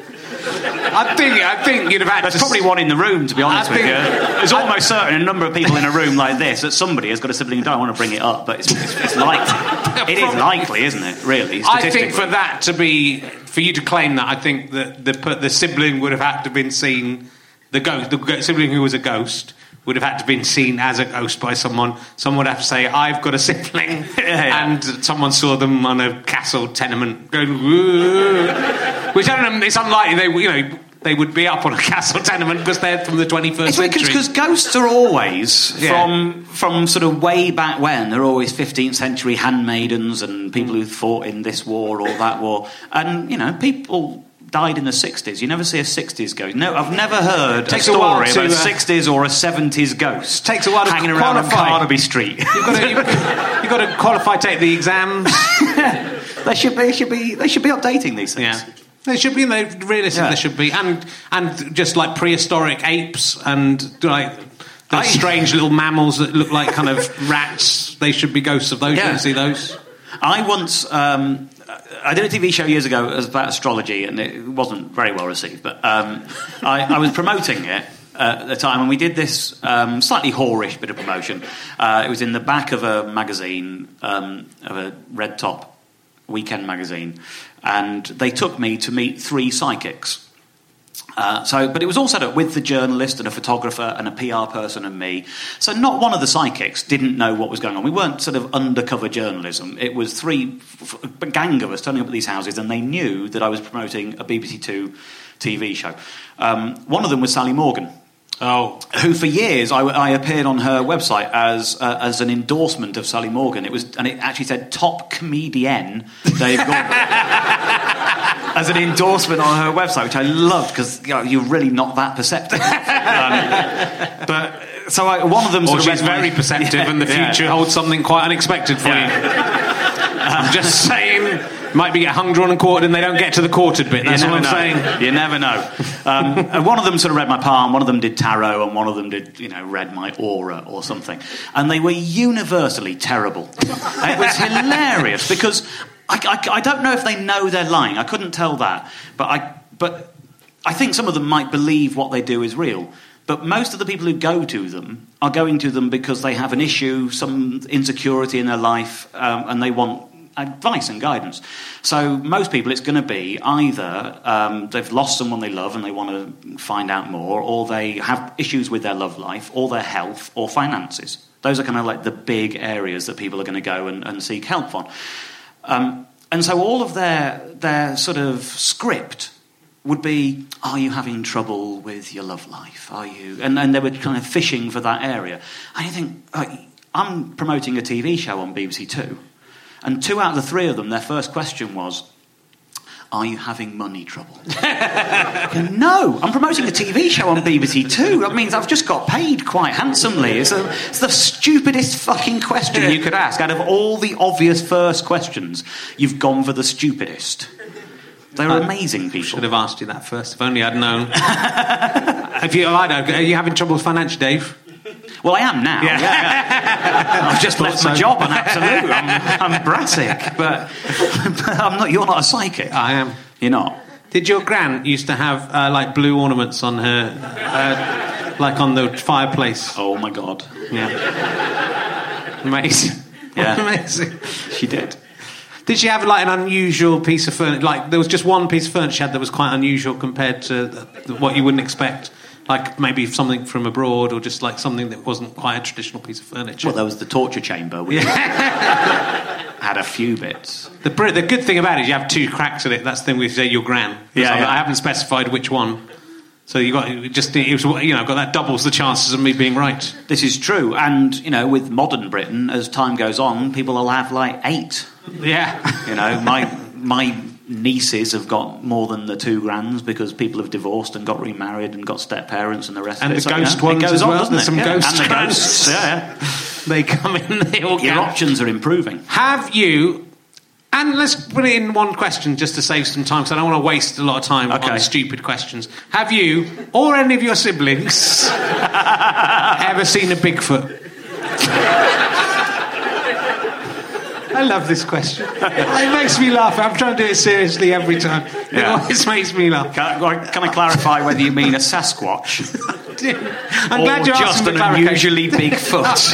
I think you'd have had.
There's probably one in the room, to be honest with you. There's almost certain a number of people in a room like this that somebody has got a sibling who don't want to bring it up, but it's likely. It is likely, isn't it? Really,
I think for you to claim that, I think that the sibling would have had to been seen. The sibling who was a ghost would have had to been seen as a ghost by someone. Someone would have to say, "I've got a sibling," and someone saw them on a castle tenement going, "Whoa," which I don't know. It's unlikely they would be up on a castle tenement because they're from the 21st century.
Because ghosts are always from sort of way back when. They're always 15th century handmaidens and people who fought in this war or that war, and people died in the 60s. You never see a 60s ghost. No, I've never heard a story about a 60s or a 70s ghost.
Takes a while to
hanging around on Carnaby Street.
You've got to qualify, take the exams.
They should be updating these things.
Yeah. They should be. Realistically, they should be, and just like prehistoric apes and like the strange little mammals that look like kind of rats. They should be ghosts of those. You don't see those.
I once. I did a TV show years ago about astrology, and it wasn't very well received. But I was promoting it at the time, and we did this slightly whorish bit of promotion. It was in the back of a magazine, of a red top weekend magazine, and they took me to meet 3 psychics. But it was all set up with the journalist and a photographer and a PR person and me. So not one of the psychics didn't know what was going on. We weren't sort of undercover journalism. It was a gang of us turning up at these houses, and they knew that I was promoting a BBC Two TV show. One of them was Sally Morgan. Who for years I appeared on her website as an endorsement of Sally Morgan. And it actually said top comedian Dave Gordon as an endorsement on her website, which I loved because you're really not that perceptive. One of them.
Or she's very perceptive, and the future holds something quite unexpected for you. I'm just saying. Might be get hung, drawn and quartered, and they don't get to the quartered bit. That's what I'm saying.
You never know. And one of them sort of read my palm, one of them did tarot, and one of them did, read my aura or something. And they were universally terrible. And it was hilarious because I don't know if they know they're lying. I couldn't tell that. But I think some of them might believe what they do is real. But most of the people who go to them are going to them because they have an issue, some insecurity in their life, and they want advice and guidance. So most people, it's going to be either they've lost someone they love and they want to find out more, or they have issues with their love life, or their health, or finances. Those are kind of like the big areas that people are going to go and seek help on. And so all of their sort of script would be, are you having trouble with your love life? Are you? And they were kind of fishing for that area. And you think, I'm promoting a TV show on BBC Two. And 2 out of the 3 of them, their first question was, are you having money trouble? No, I'm promoting a TV show on BBC Two. That means I've just got paid quite handsomely. It's the stupidest fucking question you could ask. Out of all the obvious first questions, you've gone for the stupidest. They're amazing people.
Should have asked you that first, if only I'd known. Are you having trouble with financial, Dave?
Well, I am now. Yeah. I've just left my job on Absolute. I'm Brassic, but I'm not. You're not a psychic.
I am.
You're not.
Did your gran used to have like blue ornaments on her, like on the fireplace?
Oh my God!
Yeah. Amazing.
Yeah.
Amazing.
She did.
Did she have like an unusual piece of furniture? Like there was just one piece of furniture she had that was quite unusual compared to what you wouldn't expect. Like maybe something from abroad, or just like something that wasn't quite a traditional piece of furniture.
Well, there was the torture chamber. Had a few bits.
The good thing about it is you have 2 cracks at it. That's the thing with your gran. I haven't specified which one. So you got got that doubles the chances of me being right.
This is true, and with modern Britain, as time goes on, people will have like 8.
Yeah.
my nieces have got more than the 2 grands because people have divorced and got remarried and got step parents and the rest
and
of it.
And the ghost ones as well. There's some ghost
and the
ghosts.
Ghosts, yeah.
They come in. They all
Your options are improving.
Have you? And let's put it in one question just to save some time, because I don't want to waste a lot of time on stupid questions. Have you, or any of your siblings, ever seen a Bigfoot? I love this question. It makes me laugh. I'm trying to do it seriously every time. It always makes me laugh.
Can I clarify whether you mean a Sasquatch?
I'm glad you're
just
asking
an unusually big foot.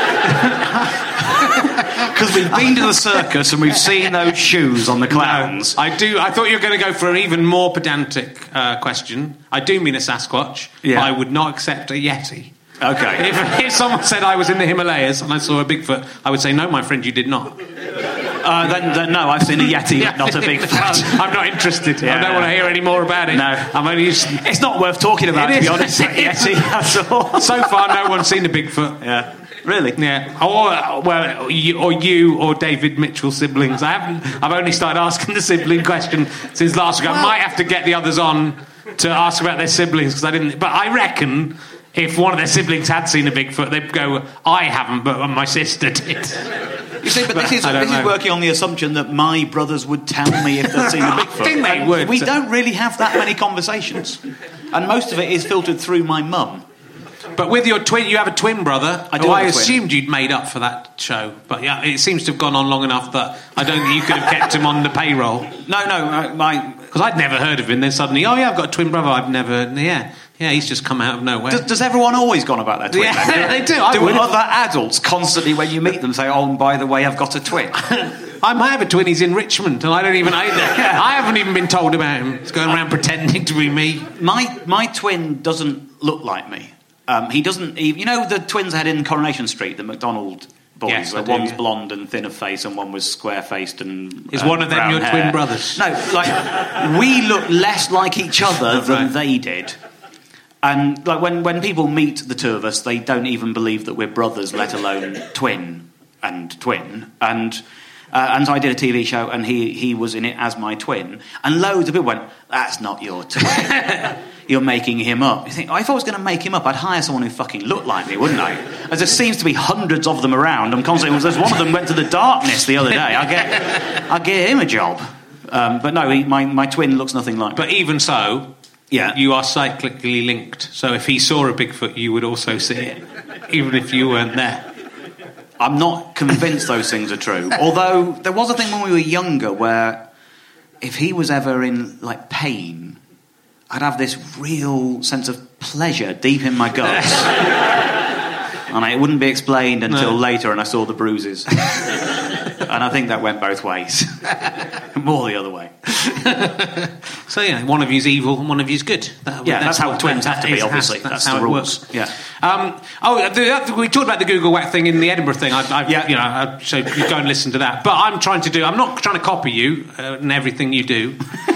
Because we've been to the circus and we've seen those shoes on the clowns.
No, I do. I thought you were going to go for an even more pedantic question. I do mean a Sasquatch, but I would not accept a Yeti.
Okay.
If someone said I was in the Himalayas and I saw a Bigfoot, I would say, no, my friend, you did not.
Then no, I've seen a Yeti, not a Bigfoot.
I'm not interested. I don't want to hear any more about it.
No.
I'm only
It's not worth talking about, to be honest. Yeti, that's all.
So far, no one's seen a Bigfoot.
Yeah. Really?
Yeah. Or you or David Mitchell siblings. I've only started asking the sibling question since last week. I might have to get the others on to ask about their siblings, because I didn't. But I reckon if one of their siblings had seen a Bigfoot, they'd go, I haven't, but my sister did.
You see, but this is working on the assumption that my brothers would tell me if they'd seen a Bigfoot.
I think they would.
We don't really have that many conversations. And most of it is filtered through my mum.
But with your twin, you have a twin brother.
I
assumed you'd made up for that show, but yeah, it seems to have gone on long enough that I don't think you could have kept him on the payroll.
No,
because I'd never heard of him. Then suddenly, I've got a twin brother. I've never, he's just come out of nowhere.
Does everyone always gone about their twin?
Yeah, they do.
Do other adults constantly, when you meet them, say, "Oh, and by the way, I've got a twin"?
I might have a twin. He's in Richmond, and I don't even know that. I haven't even been told about him. He's going around pretending to be me.
My twin doesn't look like me. He doesn't even... You know the twins I had in Coronation Street, the McDonald boys,
yes,
where one's blonde and thin of face and one was square-faced and
Is one of them your
hair.
twin brothers?
No, we look less like each other than they did. And when people meet the two of us, they don't even believe that we're brothers, let alone twin. And so I did a TV show, and he was in it as my twin. And loads of people went, "That's not your twin. You're making him up." You think, if I was going to make him up, I'd hire someone who fucking looked like me, wouldn't I? As there seems to be hundreds of them around. I'm constantly... There's one of them went to the darkness the other day. I'll get him a job. But no, my twin looks nothing like me.
But even so...
Yeah.
You are cyclically linked. So if he saw a Bigfoot, you would also see it, even if you weren't there.
I'm not convinced those things are true. Although there was a thing when we were younger where if he was ever in pain, I'd have this real sense of pleasure deep in my guts. And it wouldn't be explained until later, and I saw the bruises. And I think that went both ways. More the other way.
So, one of you's evil and one of you's good.
That's how twins have to be, obviously. That's
how
the
it
rules.
works.
Yeah.
We talked about the Google Whack thing in the Edinburgh thing. So you go and listen to that. But I'm not trying to copy you and everything you do.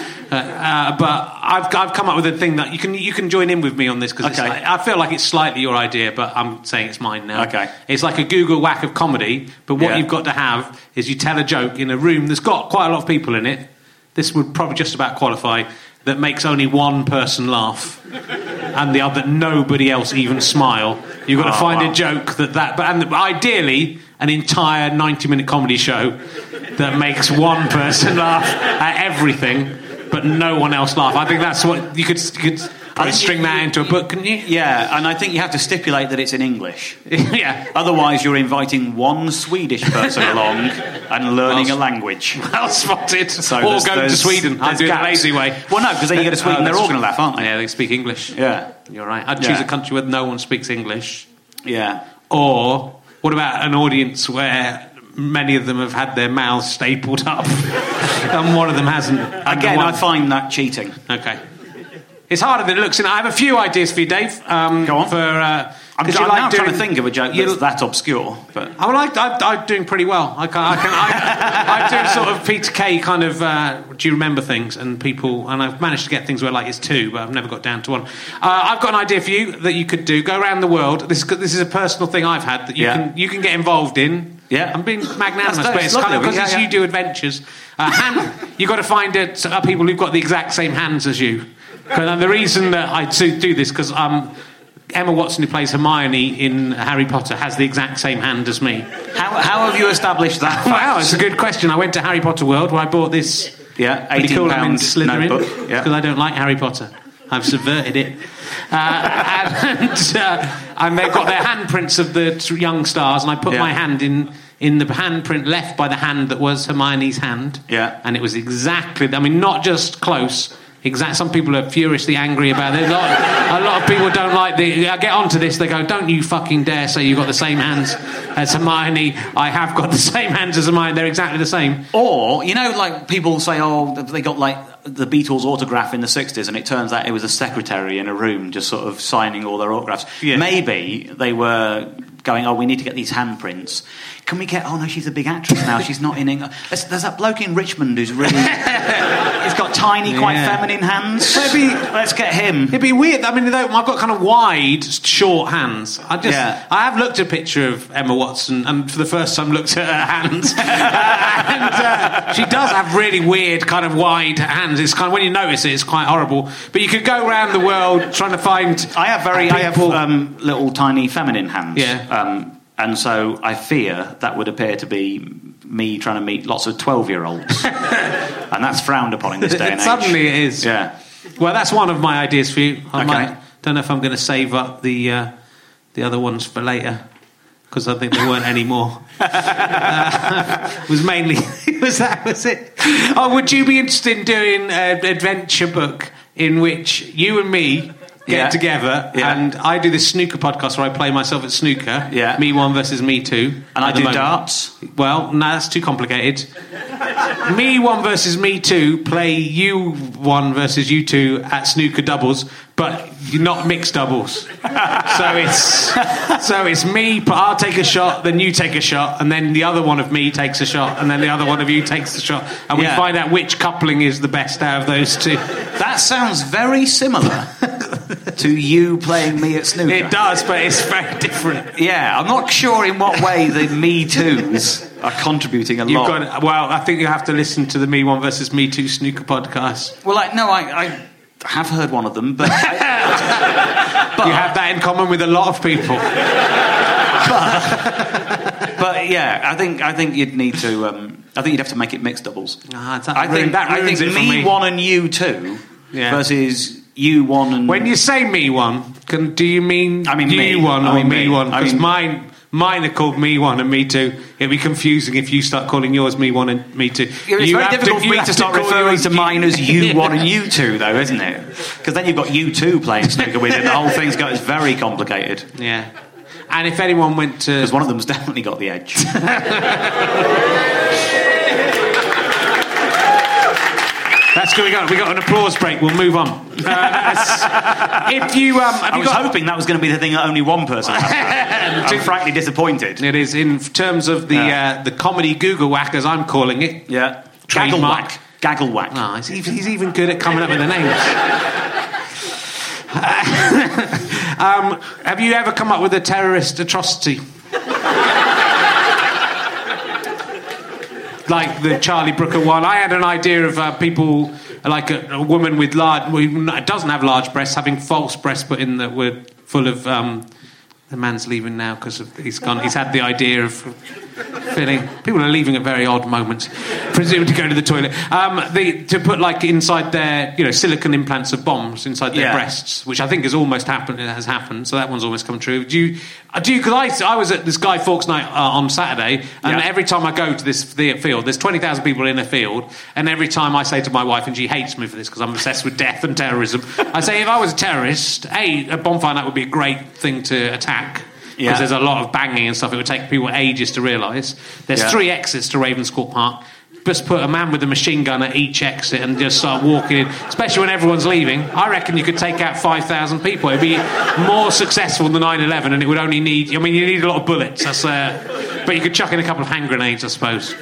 But I've come up with a thing that you can join in with me on this, because I feel like it's slightly your idea, but I'm saying it's mine now.
Okay.
It's like a Google Whack of comedy, but what you've got to have is you tell a joke in a room that's got quite a lot of people in it. This would probably just about qualify. That makes only one person laugh, and the other nobody else even smile. You've got to find a joke and ideally an entire 90-minute comedy show that makes one person laugh at everything, but no one else laugh. I think that's what you could string that into a book, couldn't you?
Yeah, and I think you have to stipulate that it's in English.
Yeah.
Otherwise, you're inviting one Swedish person along and learning a language.
Well spotted.
So
or go to Sweden. I'm doing the lazy way.
Well, no, because then you go to Sweden, they're all going to laugh, aren't they?
Yeah, they speak English.
Yeah.
You're right. I'd choose a country where no one speaks English.
Yeah.
Or what about an audience where many of them have had their mouths stapled up and one of them hasn't?
Again, I find that cheating.
Okay. It's harder than it looks. And I have a few ideas for you, Dave. Go
on. I'm trying to think of a joke that's that obscure. But
I'm doing pretty well. I do sort of Peter Kay kind of. Do you remember things and people? And I've managed to get things where it's 2, but I've never got down to 1. I've got an idea for you that you could do. Go around the world. This is a personal thing I've had that you can get involved in.
Yeah.
I'm being magnanimous,
That's
but it's kind of
lovely.
because you do adventures. You've got to find people who've got the exact same hands as you. And the reason that I do this, because Emma Watson, who plays Hermione in Harry Potter, has the exact same hand as me.
How have you established that?
Wow, it's a good question. I went to Harry Potter World where I bought this.
Yeah,
pretty cool. I'm in
£18
Slytherin
notebook. Yeah.
because I don't like Harry Potter. I've subverted it. And they've got their handprints of the young stars, and I put my hand in the handprint left by the hand that was Hermione's hand.
Yeah.
And it was exactly... I mean, not just close... Some people are furiously angry about it. A lot of people don't like I get onto this, they go, don't you fucking dare say you've got the same hands as Hermione. I have got the same hands as Hermione. They're exactly the same.
Or, like people say, they got like the Beatles autograph in the 60s, and it turns out it was a secretary in a room just sort of signing all their autographs. Yeah. Maybe they were going, we need to get these handprints. Can we get... Oh, no, she's a big actress now. She's not in England. There's that bloke in Richmond who's really... he's got tiny, quite feminine hands. Let's get him.
It'd be weird. I mean, I've got kind of wide, short hands. I have looked at a picture of Emma Watson, and for the first time looked at her hands. And she does have really weird, kind of wide hands. It's kind of, when you notice it, it's quite horrible. But you could go around the world trying to find...
I have little, tiny, feminine hands.
Yeah.
And so I fear that would appear to be me trying to meet lots of 12-year-olds. And that's frowned upon in this day and age.
Suddenly it is.
Yeah.
Well, that's one of my ideas for you.
Okay.
Don't know if I'm going to save up the other ones for later, because I think there weren't any more. Was mainly... was it? Oh, would you be interested in doing an adventure book in which you and me... get together, and I do this snooker podcast where I play myself at snooker.
Yeah.
Me 1 versus me 2.
And I do darts.
Well, no, that's too complicated. Me 1 versus me 2 play you 1 versus you 2 at snooker doubles, but not mixed doubles. So it's me, but I'll take a shot, then you take a shot, and then the other one of me takes a shot, and then the other one of you takes the shot, and we find out which coupling is the best out of those two.
That sounds very similar to you playing me at snooker.
It does, but it's very different.
Yeah, I'm not sure in what way the Me Too's are contributing a lot.
I think you have to listen to the Me 1 versus Me 2 snooker podcast.
Well, I have heard one of them, but...
but you have that in common with a lot of people.
But yeah, I think you'd need to... I think you'd have to make it mixed doubles.
I think
me 1 and you 2 versus... you 1 and...
When you say me 1, do you mean you
me.
1 or me 1? Because
mine
are called me 1 and me 2. It'd be confusing if you start calling yours me 1 and me 2.
It's very difficult for me to start referring to mine as you 1 and you 2, though, isn't it? Because then you've got you 2 playing snooker with it. The whole thing's it's very complicated.
Yeah. And if anyone went to...
Because one of them's definitely got the edge.
That's good. We got an applause break. We'll move on. If you,
I was hoping that was going to be the thing that only one person had. I'm frankly disappointed.
It is in terms of the comedy Google whack, as I'm calling it.
Yeah,
Trademark.
Gaggle whack.
Oh, he's even good at coming up with the names. Have you ever come up with a terrorist atrocity? Like the Charlie Brooker one. I had an idea of people, like a woman with doesn't have large breasts, having false breasts put in that were full of... the man's leaving now because he's gone. He's had the idea of filling... People are leaving at very odd moments, presumed to go to the toilet. To put inside their, silicone implants of bombs inside their breasts, which I think has almost happened. It has happened, so that one's almost come true. Because I was at this Guy Fawkes night on Saturday, and every time I go to this field, there's 20,000 people in a field, and every time I say to my wife, and she hates me for this because I'm obsessed with death and terrorism, I say, if I was a terrorist, a bonfire night would be a great thing to attack. Because there's a lot of banging and stuff. It would take people ages to realise. There's 3 exits to Ravenscourt Park. Just put a man with a machine gun at each exit and just start walking in, especially when everyone's leaving. I reckon you could take out 5,000 people. It'd be more successful than 9/11, and it would only need... you need a lot of bullets. But you could chuck in a couple of hand grenades, I suppose.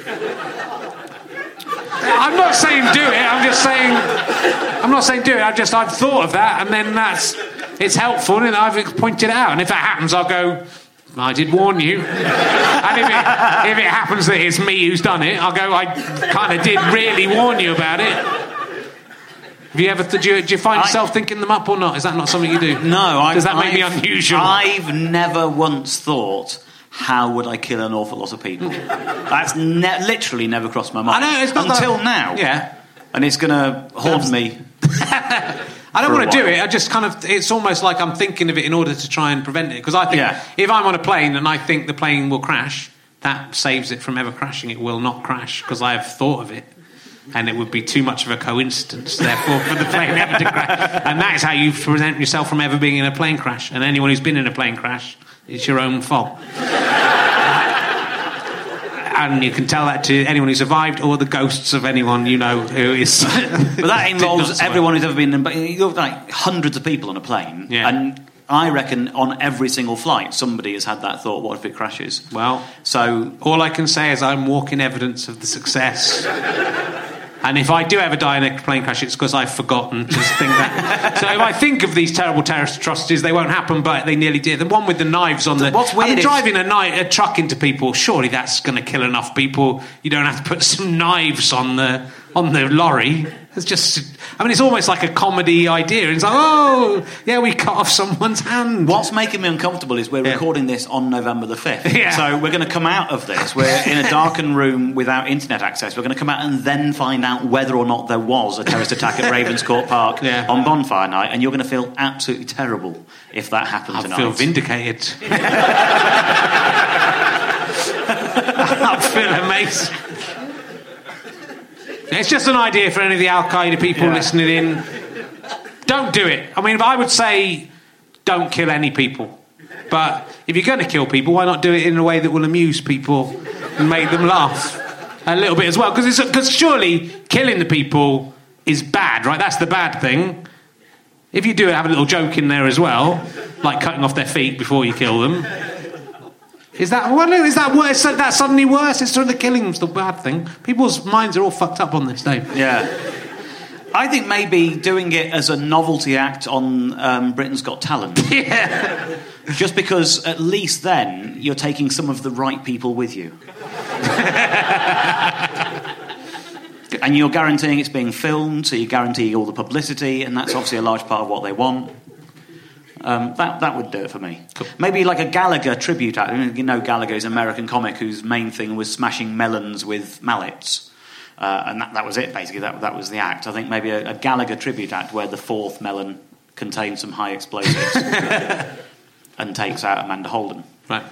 I'm not saying do it. I'm not saying do it. I've thought of that, and then it's helpful, and I've pointed it out. And if that happens, I'll go, I did warn you. And if it happens that it's me who's done it, I'll go, I kind of did really warn you about it. Have you ever? Do you find yourself thinking them up or not? Is that not something you do?
No.
Does that make me unusual?
I've never once thought, how would I kill an awful lot of people? That's literally never crossed my mind.
I know, it's not
until now.
Yeah.
And it's going to haunt me.
I don't want to do it. I just kind of... It's almost like I'm thinking of it in order to try and prevent it. Because I think if I'm on a plane and I think the plane will crash, that saves it from ever crashing. It will not crash because I have thought of it. And it would be too much of a coincidence, therefore, for the plane ever to crash. And that is how you prevent yourself from ever being in a plane crash. And anyone who's been in a plane crash, it's your own fault. And you can tell that to anyone who survived or the ghosts of anyone you know who is...
But that involves everyone who's ever been in... You've like hundreds of people on a plane.
Yeah.
And I reckon on every single flight, somebody has had that thought, what if it crashes?
Well,
so
all I can say is I'm walking evidence of the success. And if I do ever die in a plane crash, it's because I've forgotten to think that. So if I think of these terrible terrorist atrocities, they won't happen, but they nearly did. The one with the knives on the...
What's weird is...
driving a truck into people, surely that's going to kill enough people. You don't have to put some knives on the lorry. It's just... I mean, it's almost like a comedy idea. It's like, oh, yeah, we cut off someone's hand.
What's making me uncomfortable is we're recording this on November the 5th.
Yeah.
So we're going to come out of this. We're in a darkened room without internet access. We're going to come out and then find out whether or not there was a terrorist attack at Ravenscourt Park on Bonfire Night, and you're going to feel absolutely terrible if that happened tonight.
I feel vindicated. I feel amazing. It's just an idea for any of the Al-Qaeda people listening in. Don't do it. I mean, I would say don't kill any people. But if you're going to kill people, why not do it in a way that will amuse people and make them laugh a little bit as well? Because surely killing the people is bad, right? That's the bad thing. If you do have a little joke in there as well, like cutting off their feet before you kill them... Is that worse? That's suddenly worse? It's the killing's the bad thing. People's minds are all fucked up on this, Dave.
Yeah. I think maybe doing it as a novelty act on Britain's Got Talent.
Yeah.
Just because at least then you're taking some of the right people with you. And you're guaranteeing it's being filmed, so you guarantee all the publicity, and that's obviously a large part of what they want. That would do it for me. Cool. Maybe like a Gallagher tribute act. You know Gallagher is an American comic whose main thing was smashing melons with mallets. And that was it, basically. That was the act. I think maybe a Gallagher tribute act where the fourth melon contains some high explosives and takes out Amanda Holden.
Right.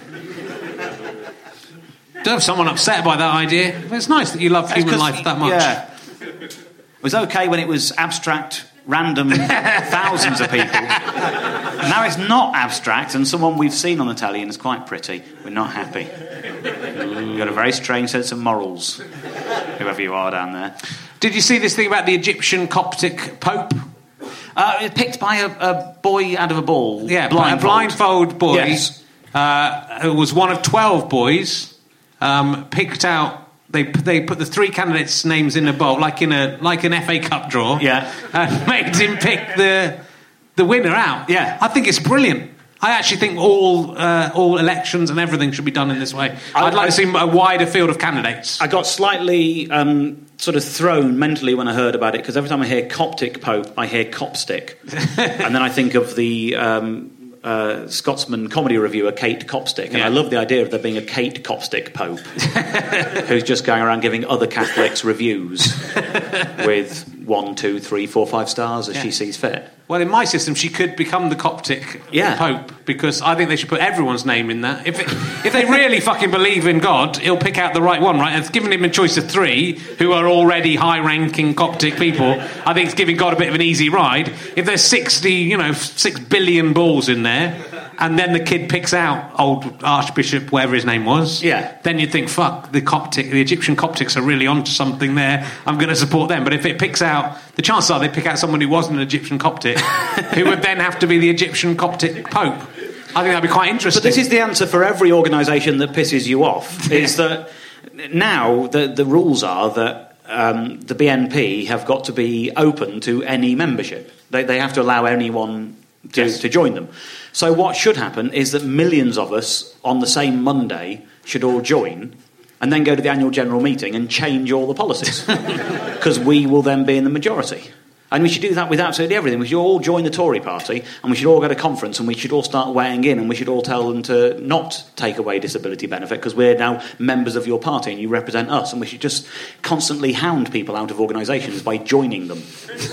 Do have someone upset by that idea. It's nice that you love human life that much.
Yeah. It was okay when it was abstract... random thousands of people. Now it's not abstract, and someone we've seen on the telly and is quite pretty. We're not happy. You've got a very strange sense of morals, whoever you are down there.
Did you see this thing about the Egyptian Coptic Pope?
Picked by a boy out of a ball.
Yeah, a blindfold boy.
Yes.
Who was one of 12 boys, picked out... They put the three candidates' names in a bowl, like an FA Cup draw, and made him pick the winner out. Yeah, I think it's brilliant. I actually think all elections and everything should be done in this way. I'd like to see a wider field of candidates.
I got slightly sort of thrown mentally when I heard about it, because every time I hear Coptic Pope, I hear Copstick, and then I think of the Scotsman comedy reviewer Kate Copstick, and I love the idea of there being a Kate Copstick Pope who's just going around giving other Catholics reviews with 1, 2, 3, 4, 5 stars as she sees fit.
Well, in my system, she could become the Coptic Pope, because I think they should put everyone's name in that. If they really fucking believe in God, he'll pick out the right one, right? And it's given him a choice of 3 who are already high-ranking Coptic people. I think it's giving God a bit of an easy ride. If there's 6 billion balls in there, and then the kid picks out old Archbishop, whatever his name was, then you'd think, fuck, the Egyptian Coptics are really onto something there. I'm going to support them. But if it picks out, the chances are they pick out someone who wasn't an Egyptian Coptic, who would then have to be the Egyptian Coptic Pope. I think that'd be quite interesting.
But this is the answer for every organisation that pisses you off, is that now the rules are that the BNP have got to be open to any membership. They have to allow anyone to join them. So what should happen is that millions of us on the same Monday should all join and then go to the annual general meeting and change all the policies, because we will then be in the majority. And we should do that with absolutely everything. We should all join the Tory party, and we should all go to conference, and we should all start weighing in, and we should all tell them to not take away disability benefit, because we're now members of your party and you represent us, and we should just constantly hound people out of organisations by joining them.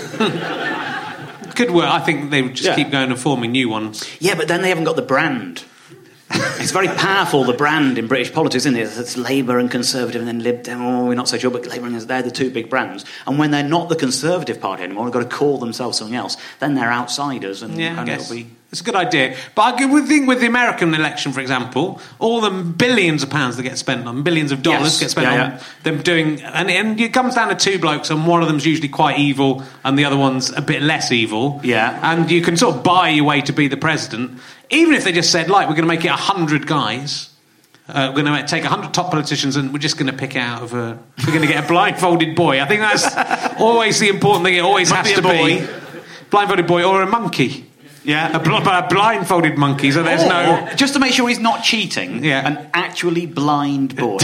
Good work. I think they would just keep going and forming new ones.
Yeah, but then they haven't got the brand. It's very powerful, the brand in British politics, isn't it? It's Labour and Conservative, and then Lib Dem. Oh, we're not so sure, but Labour and they're the two big brands. And when they're not the Conservative Party anymore, they've got to call themselves something else. Then they're outsiders, and
I guess it's a good idea. But I would think with the American election, for example, all the billions of pounds that get spent on, billions of dollars get spent on them doing, and it comes down to two blokes, and one of them's usually quite evil, and the other one's a bit less evil.
Yeah,
and you can sort of buy your way to be the president. Even if they just said, like, we're going to make it 100 guys, we're going to take 100 top politicians and we're just going to pick out of we're going to get a blindfolded boy. I think that's always the important thing. It always has to be blindfolded boy or a monkey.
Yeah,
a blindfolded monkey. So there's no,
just to make sure he's not cheating.
Yeah,
an actually blind boy.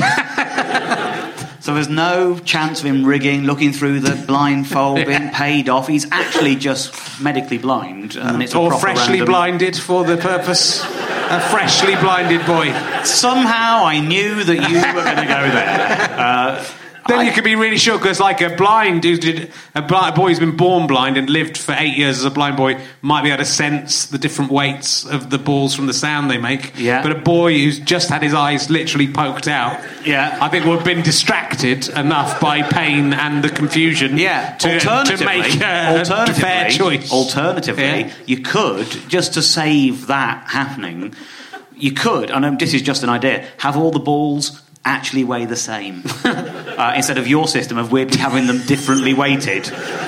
So there's no chance of him rigging, looking through the blindfold, being paid off. He's actually just medically blind. And it's
or freshly blinded for the purpose. A freshly blinded boy.
Somehow I knew that you were going to go there.
Then you could be really sure, because like a boy who's been born blind and lived for 8 years as a blind boy might be able to sense the different weights of the balls from the sound they make.
Yeah.
But a boy who's just had his eyes literally poked out, I think would have been distracted enough by pain and the confusion to make a fair choice.
Alternatively, you could, just to save that happening, you could, and this is just an idea, have all the balls actually weigh the same instead of your system of weirdly having them differently weighted,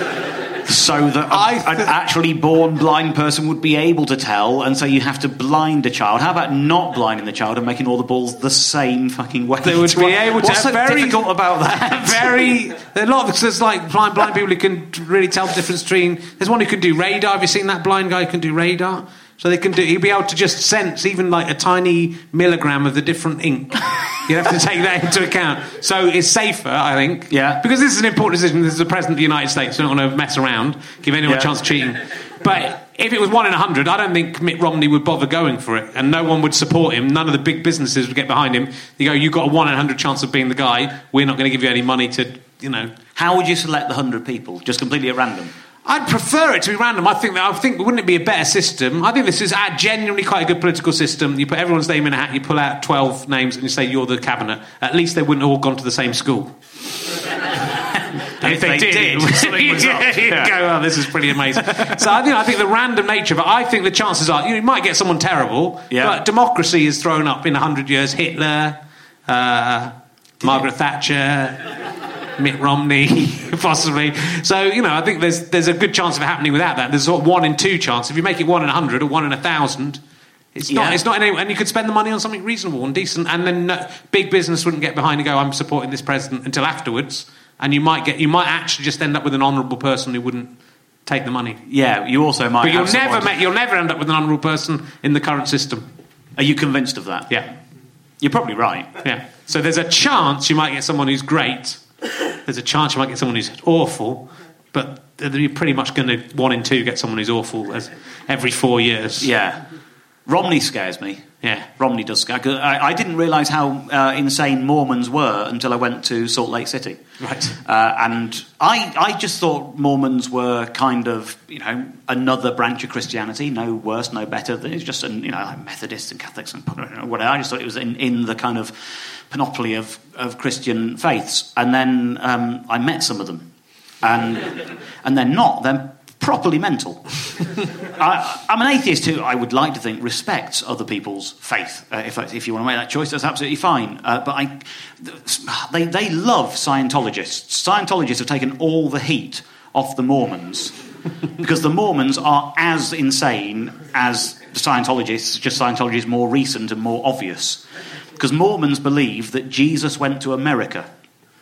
so that an actually born blind person would be able to tell, and so you have to blind a child. How about not blinding the child and making all the balls the same fucking weight?
They would be able to.
What's so difficult about that?
There's a lot of, there's like blind people who can really tell the difference between. There's one who can do radar. Have you seen that blind guy who can do radar? So they can do. He'll be able to just sense even like a tiny milligram of the different ink. You have to take that into account. So it's safer, I think.
Yeah.
Because this is an important decision. This is the President of the United States. We don't want to mess around, give anyone a chance of cheating. But if it was 1 in 100, I don't think Mitt Romney would bother going for it, and no one would support him. None of the big businesses would get behind him. You go, you've got a 1 in 100 chance of being the guy. We're not going to give you any money to,
How would you select the 100 people? Just completely at random?
I'd prefer it to be random. I think wouldn't it be a better system? I think this is genuinely quite a good political system. You put everyone's name in a hat, you pull out 12 names and you say you're the cabinet. At least they wouldn't have all gone to the same school.
If they did something was up.
You go, oh, this is pretty amazing. So I think the random nature of it, I think the chances are, you might get someone terrible, but democracy is thrown up in 100 years. Hitler, Margaret Thatcher, Mitt Romney, possibly. So, I think there's a good chance of it happening without that. There's sort of 1 in 2 chance. If you make it 1 in 100 or 1 in 1,000, it's not any, and you could spend the money on something reasonable and decent, and then big business wouldn't get behind and go, I'm supporting this president until afterwards, and you might actually just end up with an honourable person who wouldn't take the money.
Yeah, you also might.
But you'll never end up with an honourable person in the current system.
Are you convinced of that?
Yeah.
You're probably right.
Yeah. So there's a chance you might get someone who's great. There's a chance you might get someone who's awful, but you're pretty much going to 1 in 2 get someone who's awful every 4 years.
Yeah. Romney scares me.
Yeah.
Romney does scare. I didn't realise how insane Mormons were until I went to Salt Lake City.
Right.
And I just thought Mormons were kind of, another branch of Christianity, no worse, no better. It's just, like Methodists and Catholics and whatever. I just thought it was in the kind of panoply of Christian faiths. And then I met some of them. And they're not. They're properly mental. I'm an atheist who, I would like to think, respects other people's faith. If you want to make that choice, that's absolutely fine. But they love Scientologists. Scientologists have taken all the heat off the Mormons because the Mormons are as insane as the Scientologists, just Scientology is more recent and more obvious. Because Mormons believe that Jesus went to America.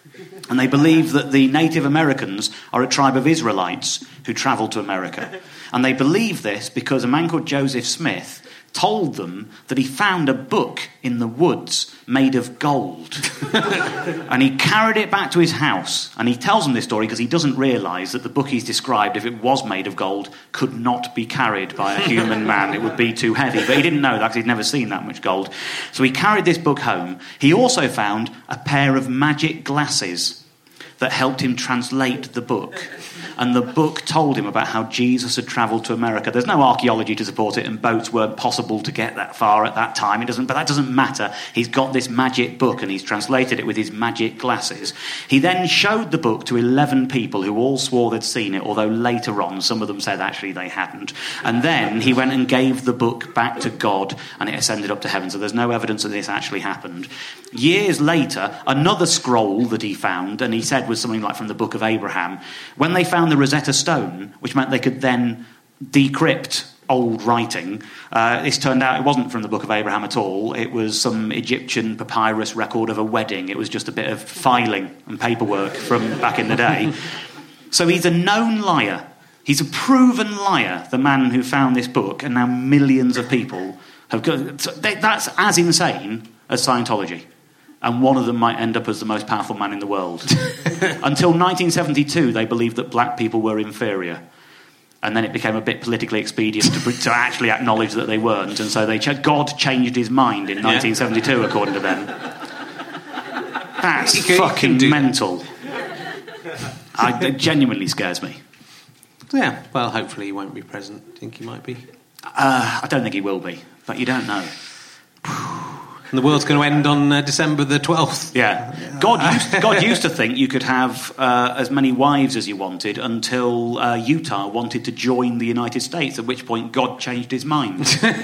And they believe that the Native Americans are a tribe of Israelites who travelled to America. And they believe this because a man called Joseph Smith told them that he found a book in the woods made of gold. And he carried it back to his house. And he tells them this story because he doesn't realise that the book he's described, if it was made of gold, could not be carried by a human man. It would be too heavy. But he didn't know that because he'd never seen that much gold. So he carried this book home. He also found a pair of magic glasses that helped him translate the book. And the book told him about how Jesus had travelled to America. There's no archaeology to support it, and boats weren't possible to get that far at that time. But that doesn't matter. He's got this magic book, and he's translated it with his magic glasses. He then showed the book to 11 people who all swore they'd seen it, although later on some of them said actually they hadn't. And then he went and gave the book back to God, and it ascended up to heaven. So there's no evidence that this actually happened. Years later, another scroll that he found, and he said was something like from the Book of Abraham, when they found the Rosetta Stone, which meant they could then decrypt old writing, this turned out it wasn't from the Book of Abraham at all. It was some Egyptian papyrus record of a wedding. It was just a bit of filing and paperwork from back in the day. So he's a known liar. He's a proven liar, the man who found this book, and now millions of people have got... That's as insane as Scientology. And one of them might end up as the most powerful man in the world. Until 1972, they believed that black people were inferior. And then it became a bit politically expedient to actually acknowledge that they weren't. And so God changed his mind in 1972, according to them. That's fucking mental. It genuinely scares me.
Yeah, well, hopefully he won't be present. Think he might be?
I don't think he will be, but you don't know.
And the world's going to end on December the 12th.
Yeah. God used to think you could have as many wives as you wanted until Utah wanted to join the United States, at which point God changed his mind.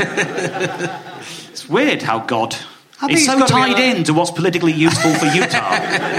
It's weird how God is so tied into what's politically useful for Utah.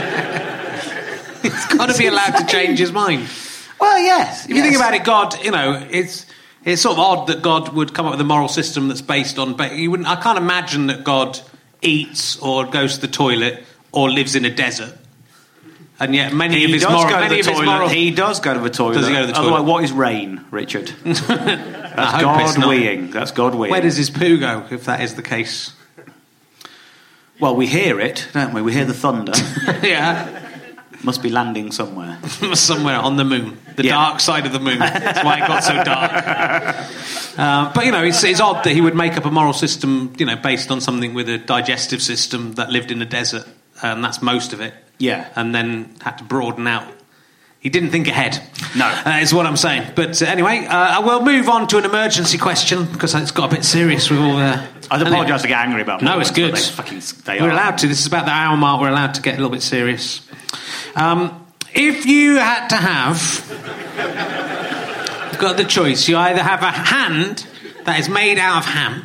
He's got to be allowed to change his mind.
Well, yes.
If you think about it, God, it's sort of odd that God would come up with a moral system that's based on... I can't imagine that God eats or goes to the toilet or lives in a desert. And yet he does go to the toilet. Does he go to the toilet?
Otherwise, what is rain, Richard? That's God weeing. That's God weeing.
Where does his poo go, if that is the case?
Well, we hear it, don't we? We hear the thunder.
Yeah.
Must be landing somewhere.
Somewhere on the moon. The dark side of the moon. That's why it got so dark. But, it's odd that he would make up a moral system, based on something with a digestive system that lived in a desert. And that's most of it.
Yeah.
And then had to broaden out. He didn't think ahead.
No.
Is what I'm saying. But anyway, I will move on to an emergency question, because it's got a bit serious with all the...
I'd apologise to get angry about it.
No, it's good. We're allowed to. This is about the hour mark. We're allowed to get a little bit serious. If you had to have... You've got the choice. You either have a hand that is made out of ham,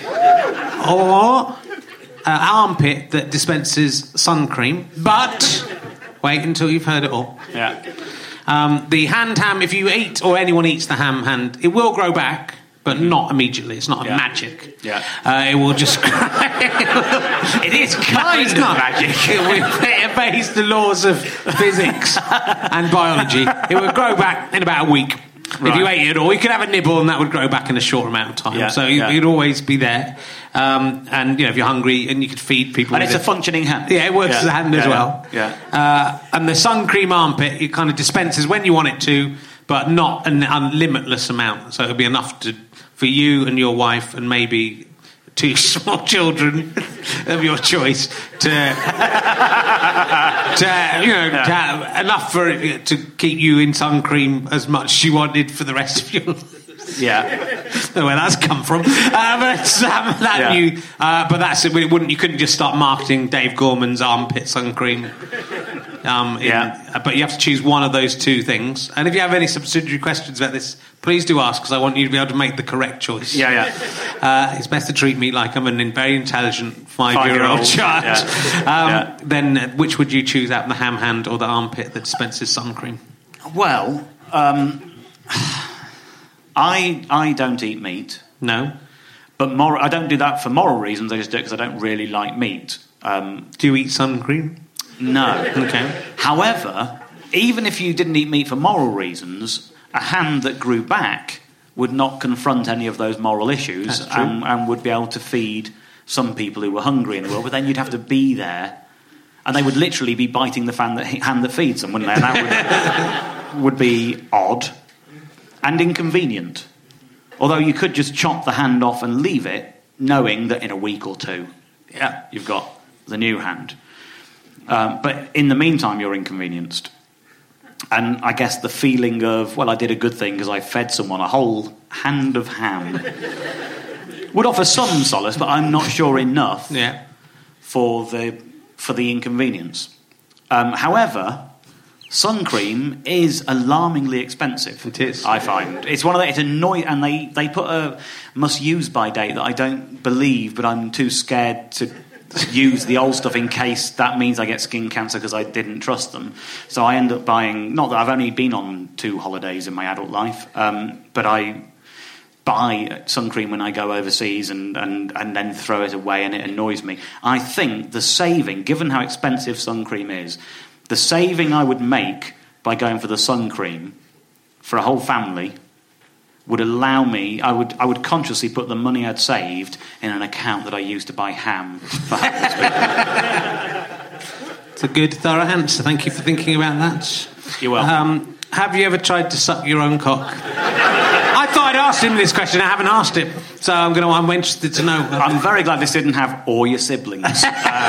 or an armpit that dispenses sun cream, but... Wait until you've heard it all.
Yeah.
The hand ham, if you eat or anyone eats the ham hand, it will grow back, but not immediately. It's not a magic.
Yeah.
It will just...
It is kind of magic.
It obeys the laws of physics and biology. It would grow back in about a week. Right. If you ate it, or you could have a nibble and that would grow back in a short amount of time.
Yeah,
so you'd always be there. And if you're hungry, and you could feed people.
And it's a functioning hand.
Yeah, it works as a hand as well.
Yeah.
And the sun cream armpit, it kind of dispenses when you want it to, but not an unlimitless amount. So it'll be enough for you and your wife and maybe 2 small children of your choice to have enough for it to keep you in sun cream as much as you wanted for the rest of your life.
Yeah,
where that's come from. But that's it. You couldn't just start marketing Dave Gorman's armpit sun cream. But you have to choose one of those 2 things. And if you have any subsidiary questions about this, please do ask, because I want you to be able to make the correct choice. It's best to treat me like I'm a very intelligent 5-year-old child.
Yeah.
Then which would you choose out of the ham hand or the armpit that dispenses sun cream?
Well, I don't eat meat.
No.
But I don't do that for moral reasons. I just do it because I don't really like meat.
Do you eat sun cream?
No.
Okay.
However, even if you didn't eat meat for moral reasons, a hand that grew back would not confront any of those moral issues and would be able to feed some people who were hungry in the world, but then you'd have to be there, and they would literally be biting the hand that feeds them, wouldn't they? And that would be odd and inconvenient. Although you could just chop the hand off and leave it, knowing that in a week or two, you've got the new hand. But in the meantime, you're inconvenienced. And I guess the feeling of, well, I did a good thing because I fed someone a whole hand of ham would offer some solace, but I'm not sure enough for the inconvenience. However, sun cream is alarmingly expensive.
It is.
I find it's one of the, it's annoying, and they put a must use by date that I don't believe, but I'm too scared to use the old stuff in case that means I get skin cancer because I didn't trust them. So I end up buying, not that I've only been on 2 holidays in my adult life, but I buy sun cream when I go overseas and then throw it away, and it annoys me. I think the saving, given how expensive sun cream is, the saving I would make by going for the sun cream for a whole family would allow me, I would consciously put the money I'd saved in an account that I used to buy ham for
It's a good, thorough answer. Thank you for thinking about that.
You're welcome.
Have you ever tried to suck your own cock? I thought I'd asked him this question. I haven't asked it, so I'm interested to know.
I'm very glad this didn't have all your siblings.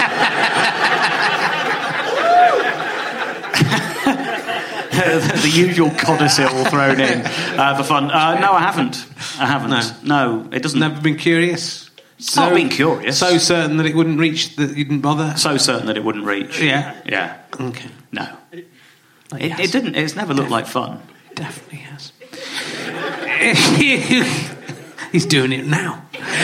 The usual codicil thrown in for fun. No, I haven't. No, it doesn't.
Never been curious?
Not been curious.
So certain that it wouldn't reach, that you didn't bother?
So certain that it wouldn't reach.
Yeah. Okay.
No. It didn't. It's never looked like fun.
It definitely has. He's doing it now.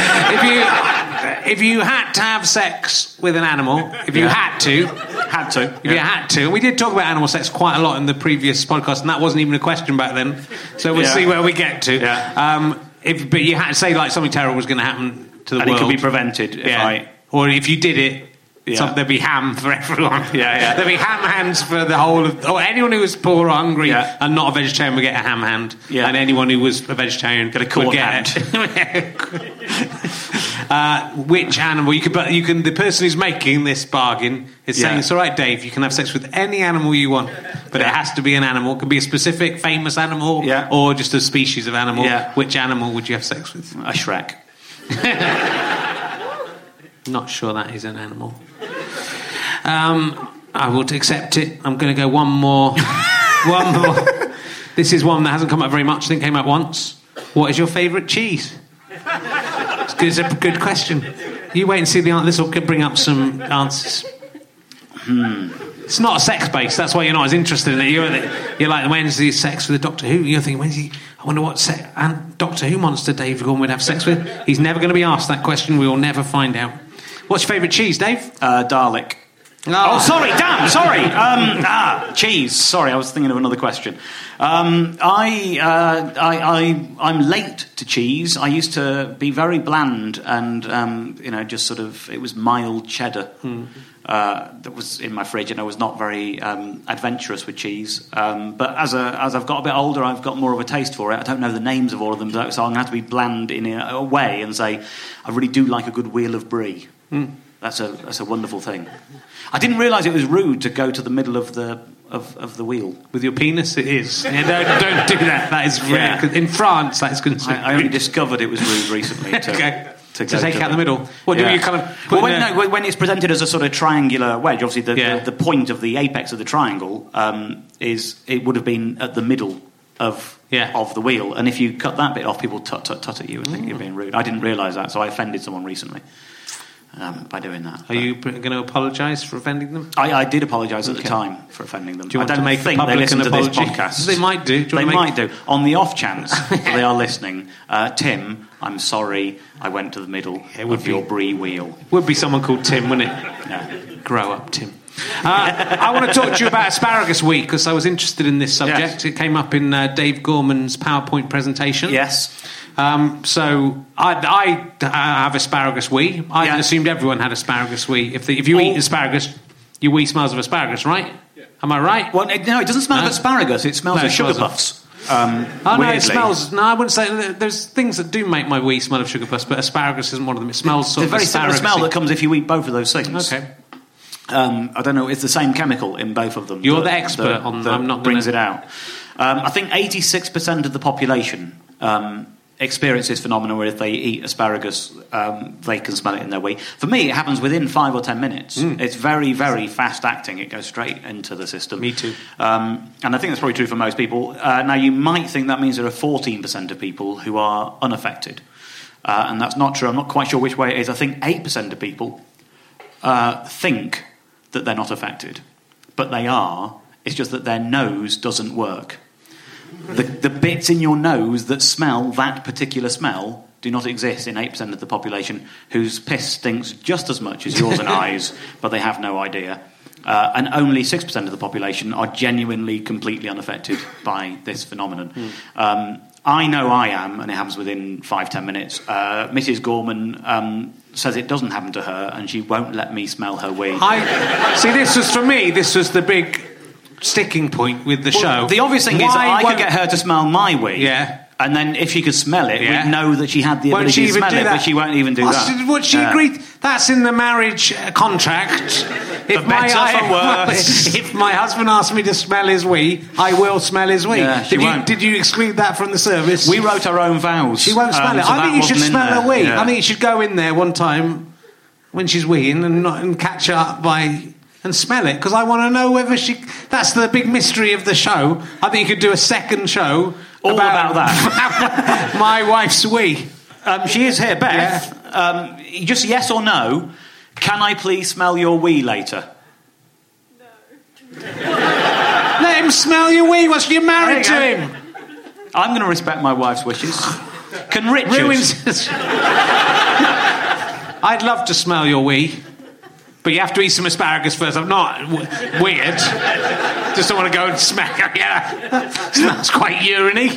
If you had to have sex with an animal, if you had to, we did talk about animal sex quite a lot in the previous podcast, and that wasn't even a question back then. So we'll see where we get to.
Yeah.
But you had to say like something terrible was going to happen to the world,
and it could be prevented.
Or if you did it. There'd be ham for everyone. There'd be ham hands for the whole of... Or anyone who was poor or hungry and not a vegetarian would get a ham hand. Yeah. And anyone who was a vegetarian
get a corn hand.
Which animal... The person who's making this bargain is saying, it's all right, Dave, you can have sex with any animal you want, but it has to be an animal. It could be a specific famous animal or just a species of animal. Yeah. Which animal would you have sex with?
A Shrek.
Not sure that is an animal. I would accept it. I'm going to go one more. This is one that hasn't come up very much. I think it came up once. What is your favourite cheese? It's a good question. You wait and see the answer. This will bring up some answers. It's not a sex base. That's why you're not as interested in it. You're like, when's the sex with the Doctor Who? You're thinking, when's he? I wonder what and Doctor Who monster Dave Gorman would have sex with. He's never going to be asked that question. We will never find out. What's your favourite cheese, Dave?
Dalek. Oh, sorry, damn, sorry. Cheese. Sorry, I was thinking of another question. I'm late to cheese. I used to be very bland and, just sort of, it was mild cheddar that was in my fridge, and I was not very adventurous with cheese. But as I've got a bit older, I've got more of a taste for it. I don't know the names of all of them, so I'm going to have to be bland in a way and say, I really do like a good wheel of brie. That's a wonderful thing. I didn't realise it was rude to go to the middle of the wheel
with your penis. It is. Don't do that. That is rare. In France, that is considered.
I only discovered it was rude recently. To
take out the middle. What do you kind of?
When it's presented as a sort of triangular wedge, obviously the point of the apex of the triangle is it would have been at the middle of the wheel, and if you cut that bit off, people tut at you and think you're being rude. I didn't realise that, so I offended someone recently. By doing that.
Are you going to apologise for offending them?
I did apologise at the time for offending them.
Do you want to make a public apology? They might do.
They might do. On the off chance that they are listening, Tim, I'm sorry I went to the middle of your brie wheel.
Would be someone called Tim, wouldn't it?
Yeah.
Grow up, Tim. I want to talk to you about Asparagus Week because I was interested in this subject. Yes. It came up in Dave Gorman's PowerPoint presentation.
Yes.
So I have asparagus wee. I assumed everyone had asparagus wee. If you eat asparagus, your wee smells of asparagus, right?
Yeah.
Am I right?
Well, no, it doesn't smell of asparagus. It smells of sugar puffs.
No, it smells. No, I wouldn't say. There's things that do make my wee smell of sugar puffs, but asparagus isn't one of them. It smells sort of
very similar
asparagus-y.
smell that comes if you eat both of those things.
Okay.
I don't know. It's the same chemical in both of them.
You're the expert on.
That
I'm not
brings it out. I think 86% of the population experience this phenomenon where if they eat asparagus, they can smell it in their wee. For me, it happens within 5 or 10 minutes. It's very, very fast acting. It goes straight into the system.
Me too.
And I think that's probably true for most people. Now, you might think that means there are 14% of people who are unaffected. And that's not true. I'm not quite sure which way it is. I think 8% of people think that they're not affected. But they are. It's just that their nose doesn't work. The bits in your nose that smell that particular smell do not exist in 8% of the population, whose piss stinks just as much as yours and I's, but they have no idea. And only 6% of the population are genuinely, completely unaffected by this phenomenon. I know I am, and it happens within 5-10 minutes. Mrs. Gorman says it doesn't happen to her, and she won't let me smell her wee.
See, this was, for me, this was the big sticking point with the show.
The obvious thing is that I could get her to smell my wee.
Yeah.
And then if she could smell it, we'd know that she had the
Won't
ability
she
to
even
smell
do
it,
that?
but she won't even do that.
Would she agree? That's in the marriage contract.
For better, for worse.
If my husband asks me to smell his wee, I will smell his wee.
Yeah, she won't.
Did you exclude that from the service?
We wrote our own vows.
She won't smell it.
so
I think
that
you should
wasn't in
smell her
there.
wee.
Yeah.
I think you should go in there one time when she's weeing and catch her up and smell it, because I want to know whether she... That's the big mystery of the show. I think you could do a second show
All about that.
my wife's wee.
She is here, Beth.
Yeah.
Just yes or no. Can I please smell your wee later?
Let him smell your wee whilst you're married to him.
I'm going to respect my wife's wishes. Can Richard...
I'd love to smell your wee, but you have to eat some asparagus first. I'm not weird. Just don't want to go and smack her. Yeah, smells quite urine-y.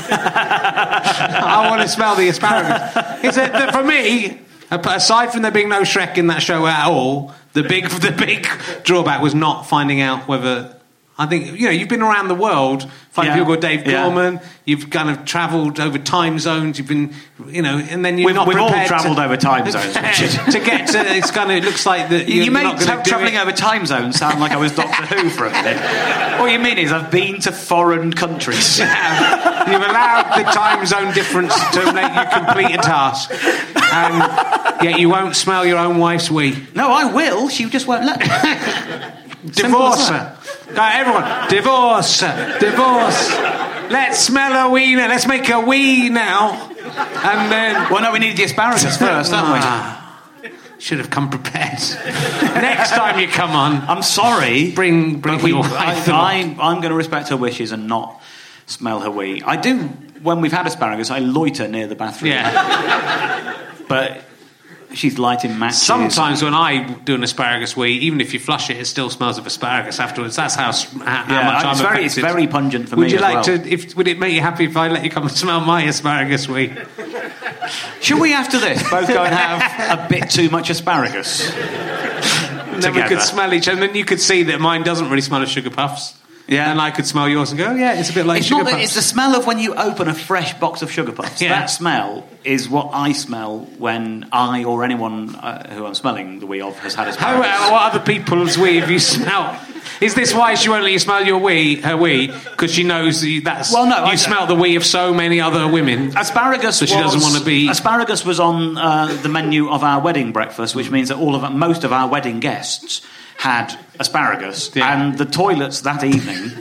I want to smell the asparagus. For me, aside from there being no Shrek in that show at all, the big drawback was not finding out whether... I think, you've been around the world, finding people called Dave Gorman, you've kind of travelled over time zones, you've been, and then you're not
We've
prepared
all travelled over time zones, Richard.
to get to, it's kind of, it looks like that
You made
not going to do
travelling
it.
over time zones sound like I was Doctor Who for a minute. What you mean is I've been to foreign countries.
You've allowed the time zone difference to make you complete a task, and yet you won't smell your own wife's wee.
No, I will. She just won't let me.
Divorce her. Everyone, divorce. Let's smell a wee now. Let's make a wee now. And then...
Well, no, we need the asparagus first, don't we?
Should have come prepared. Next time you come on...
I'm sorry.
Bring your wife.
I'm going to respect her wishes and not smell her wee. I do, when we've had asparagus, I loiter near the bathroom.
Yeah.
But... She's lighting matches.
Sometimes when I do an asparagus wee, even if you flush it, it still smells of asparagus afterwards. That's how much I'm affected.
It's very pungent for me.
Would you like
well.
to? Would it make you happy if I let you come and smell my asparagus wee?
Should we, after this, both go and have a bit too much asparagus?
And then we could smell each other, and then you could see that mine doesn't really smell of sugar puffs. Yeah, and I could smell yours and go, yeah, it's a bit like sugar puffs.
It's the smell of when you open a fresh box of sugar puffs.
Yeah.
That smell is what I smell when I or anyone who I'm smelling the wee of has had asparagus.
What other people's wee have you smelled? Is this why she won't let you smell her wee? Because she knows you smell the wee of so many other women.
Asparagus.
So she doesn't want to be.
Asparagus was on the menu of our wedding breakfast, which means that most of our wedding guests had asparagus, and the toilets that evening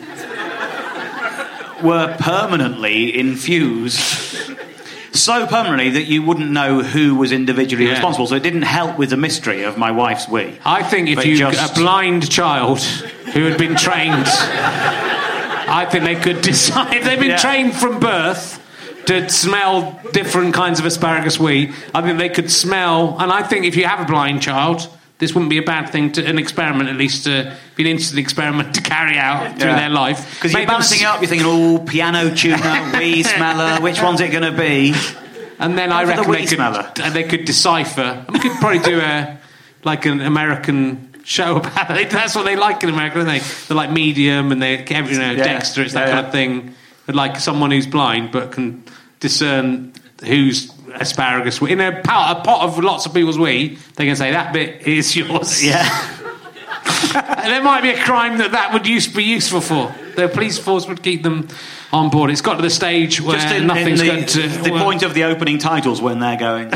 were permanently infused, so permanently that you wouldn't know who was individually responsible. So it didn't help with the mystery of my wife's wee.
I think if a blind child who had been trained, I think they could decide. If they've been trained from birth to smell different kinds of asparagus wee, I think they could smell. And I think if you have a blind child, this wouldn't be a bad thing, an experiment at least, be an interesting experiment to carry out through their life.
Because you're balancing it up, you're thinking, piano tuner, wee smeller, which one's it going to be?
And then I reckon they could decipher. We could probably do an American show about it. That's what they like in America, don't they? They're like Medium and Dexter. It's that kind of thing. They're like someone who's blind but can discern whose asparagus in a pot of lots of people's wee. They can say that bit is yours.
Yeah.
There might be a crime that would be useful for. The police force would keep them on board. It's got to the stage where nothing's going to...
The point of the opening titles when they're going...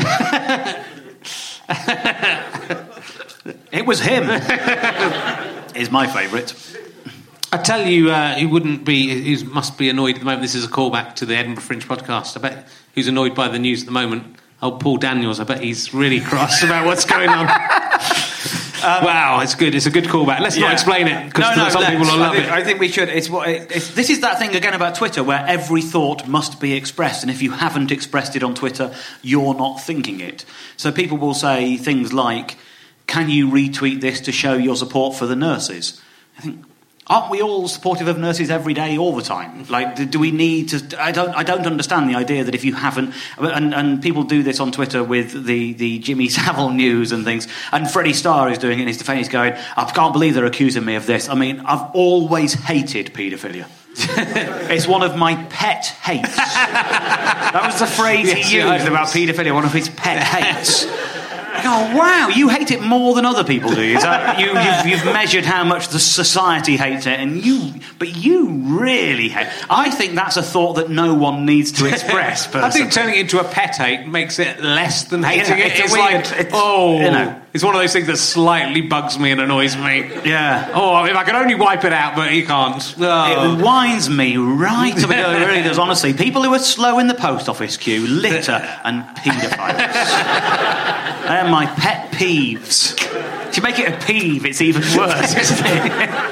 It was him. Is my favourite.
I tell you, he must be annoyed at the moment. This is a callback to the Edinburgh Fringe podcast. I bet who's annoyed by the news at the moment. Old Paul Daniels. I bet he's really cross about what's going on. Wow, it's good. It's a good callback. Let's not explain it because some people will love it.
I think we should. This is that thing again about Twitter where every thought must be expressed, and if you haven't expressed it on Twitter, you're not thinking it. So people will say things like, "Can you retweet this to show your support for the nurses?" I think, aren't we all supportive of nurses every day, all the time? Like, do we need to... I don't understand the idea that if you haven't... And people do this on Twitter with the Jimmy Savile news and things, and Freddie Starr is doing it in his defence. He's going, I can't believe they're accusing me of this. I mean, I've always hated paedophilia. It's one of my pet hates. That was the phrase he used about paedophilia, one of his pet hates. Oh, wow, you hate it more than other people do. You've measured how much the society hates it, but you really hate it. I think that's a thought that no one needs to express.
I think turning it into a pet hate makes it less than hating it. It's one of those things that slightly bugs me and annoys me.
Yeah.
Oh, if I could only wipe it out, but you can't.
Oh. It winds me right up. It really does, honestly. People who are slow in the post office queue, litter and paedophiles. They're my pet peeves. If you make it a peeve, it's even worse, isn't it?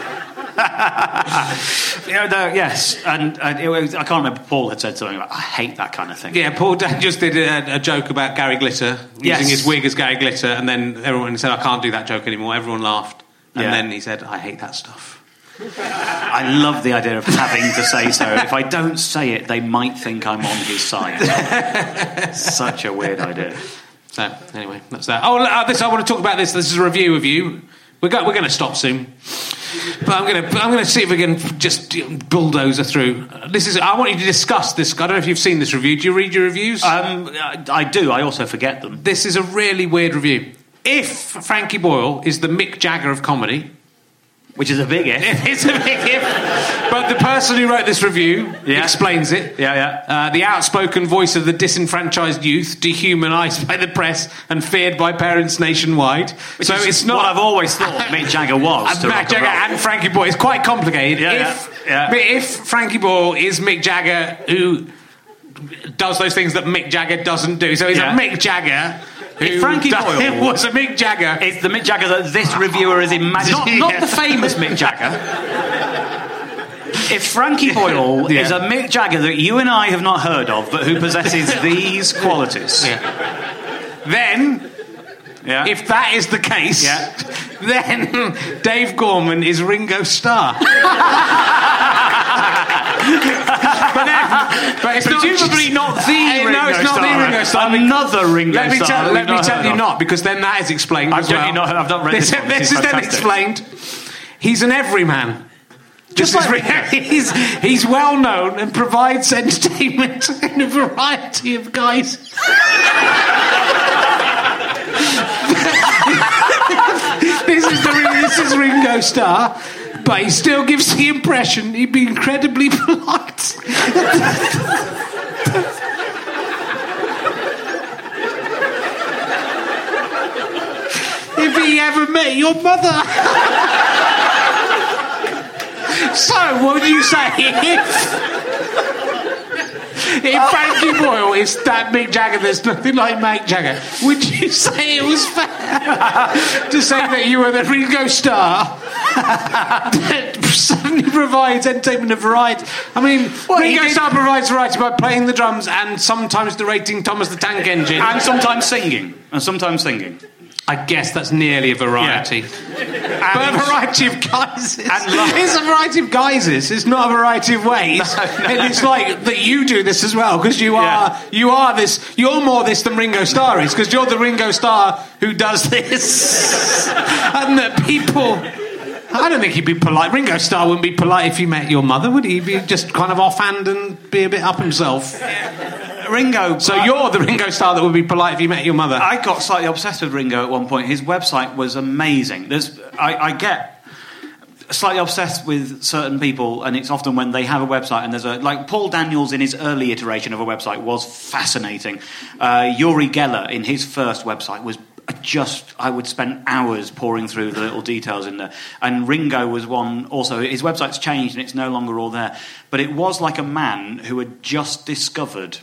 Yes, and I can't remember. Paul had said something about, I hate that kind of thing.
Yeah, Paul just did a joke about Gary Glitter, using his wig as Gary Glitter, and then everyone said, I can't do that joke anymore. Everyone laughed. And then he said, I hate that stuff.
I love the idea of having to say so. If I don't say it, they might think I'm on his side. Such a weird idea.
So, anyway, that's that. Oh, I want to talk about this. This is a review of you. We're going to stop soon. But I'm going to see if we can just bulldozer through. I want you to discuss this. I don't know if you've seen this review. Do you read your reviews?
I do. I also forget them.
This is a really weird review. If Frankie Boyle is the Mick Jagger of comedy...
Which is a big if.
It's a big if. But the person who wrote this review explains it.
Yeah.
The outspoken voice of the disenfranchised youth, dehumanised by the press and feared by parents nationwide.
Which so it's not what I've always thought Mick Jagger was.
Mick Jagger and Frankie Boyle. It's quite complicated. If Frankie Boyle is Mick Jagger who does those things that Mick Jagger doesn't do. So he's a Mick Jagger...
If Frankie Boyle
was a Mick Jagger,
it's the Mick Jagger that this reviewer is imagining. Not the famous Mick Jagger. If Frankie Boyle is a Mick Jagger that you and I have not heard of, but who possesses these qualities,
then, if that is the case, then Dave Gorman is Ringo Starr. But it's presumably not the Ringo Starr. No, it's not the Ringo Starr.
Another Ringo Starr.
Let me tell you not, because then that is explained as well.
I've not read this one.
This is then explained. He's an everyman. Just like he's well known and provides entertainment in a variety of guises. This is Ringo Starr. But he still gives the impression he'd be incredibly polite. If he ever met your mother. So, what would you say if Frankie Boyle is that Mick Jagger, there's nothing like Mick Jagger, would you say it was fair to say that you were the Ringo Starr that suddenly provides entertainment of variety? I mean, Ringo Starr provides variety by playing the drums and sometimes narrating Thomas the Tank Engine.
And sometimes singing.
I guess that's nearly a variety.
Yeah.
But a variety of guises.
And
It's a variety of guises. It's not a variety of ways.
No.
And it's like that you do this as well, because you are this. You're more this than Ringo Starr is, because you're the Ringo Starr who does this. And that people... I don't think he'd be polite. Ringo Starr wouldn't be polite if he met your mother, would he? He'd be just kind of offhand and be a bit up himself.
Ringo...
So you're the Ringo Starr that would be polite if you met your mother.
I got slightly obsessed with Ringo at one point. His website was amazing. I get slightly obsessed with certain people, and it's often when they have a website and there's like Paul Daniels in his early iteration of a website was fascinating. Uri Geller in his first website was I would spend hours pouring through the little details in there. And Ringo was one also. His website's changed and it's no longer all there. But it was like a man who had just discovered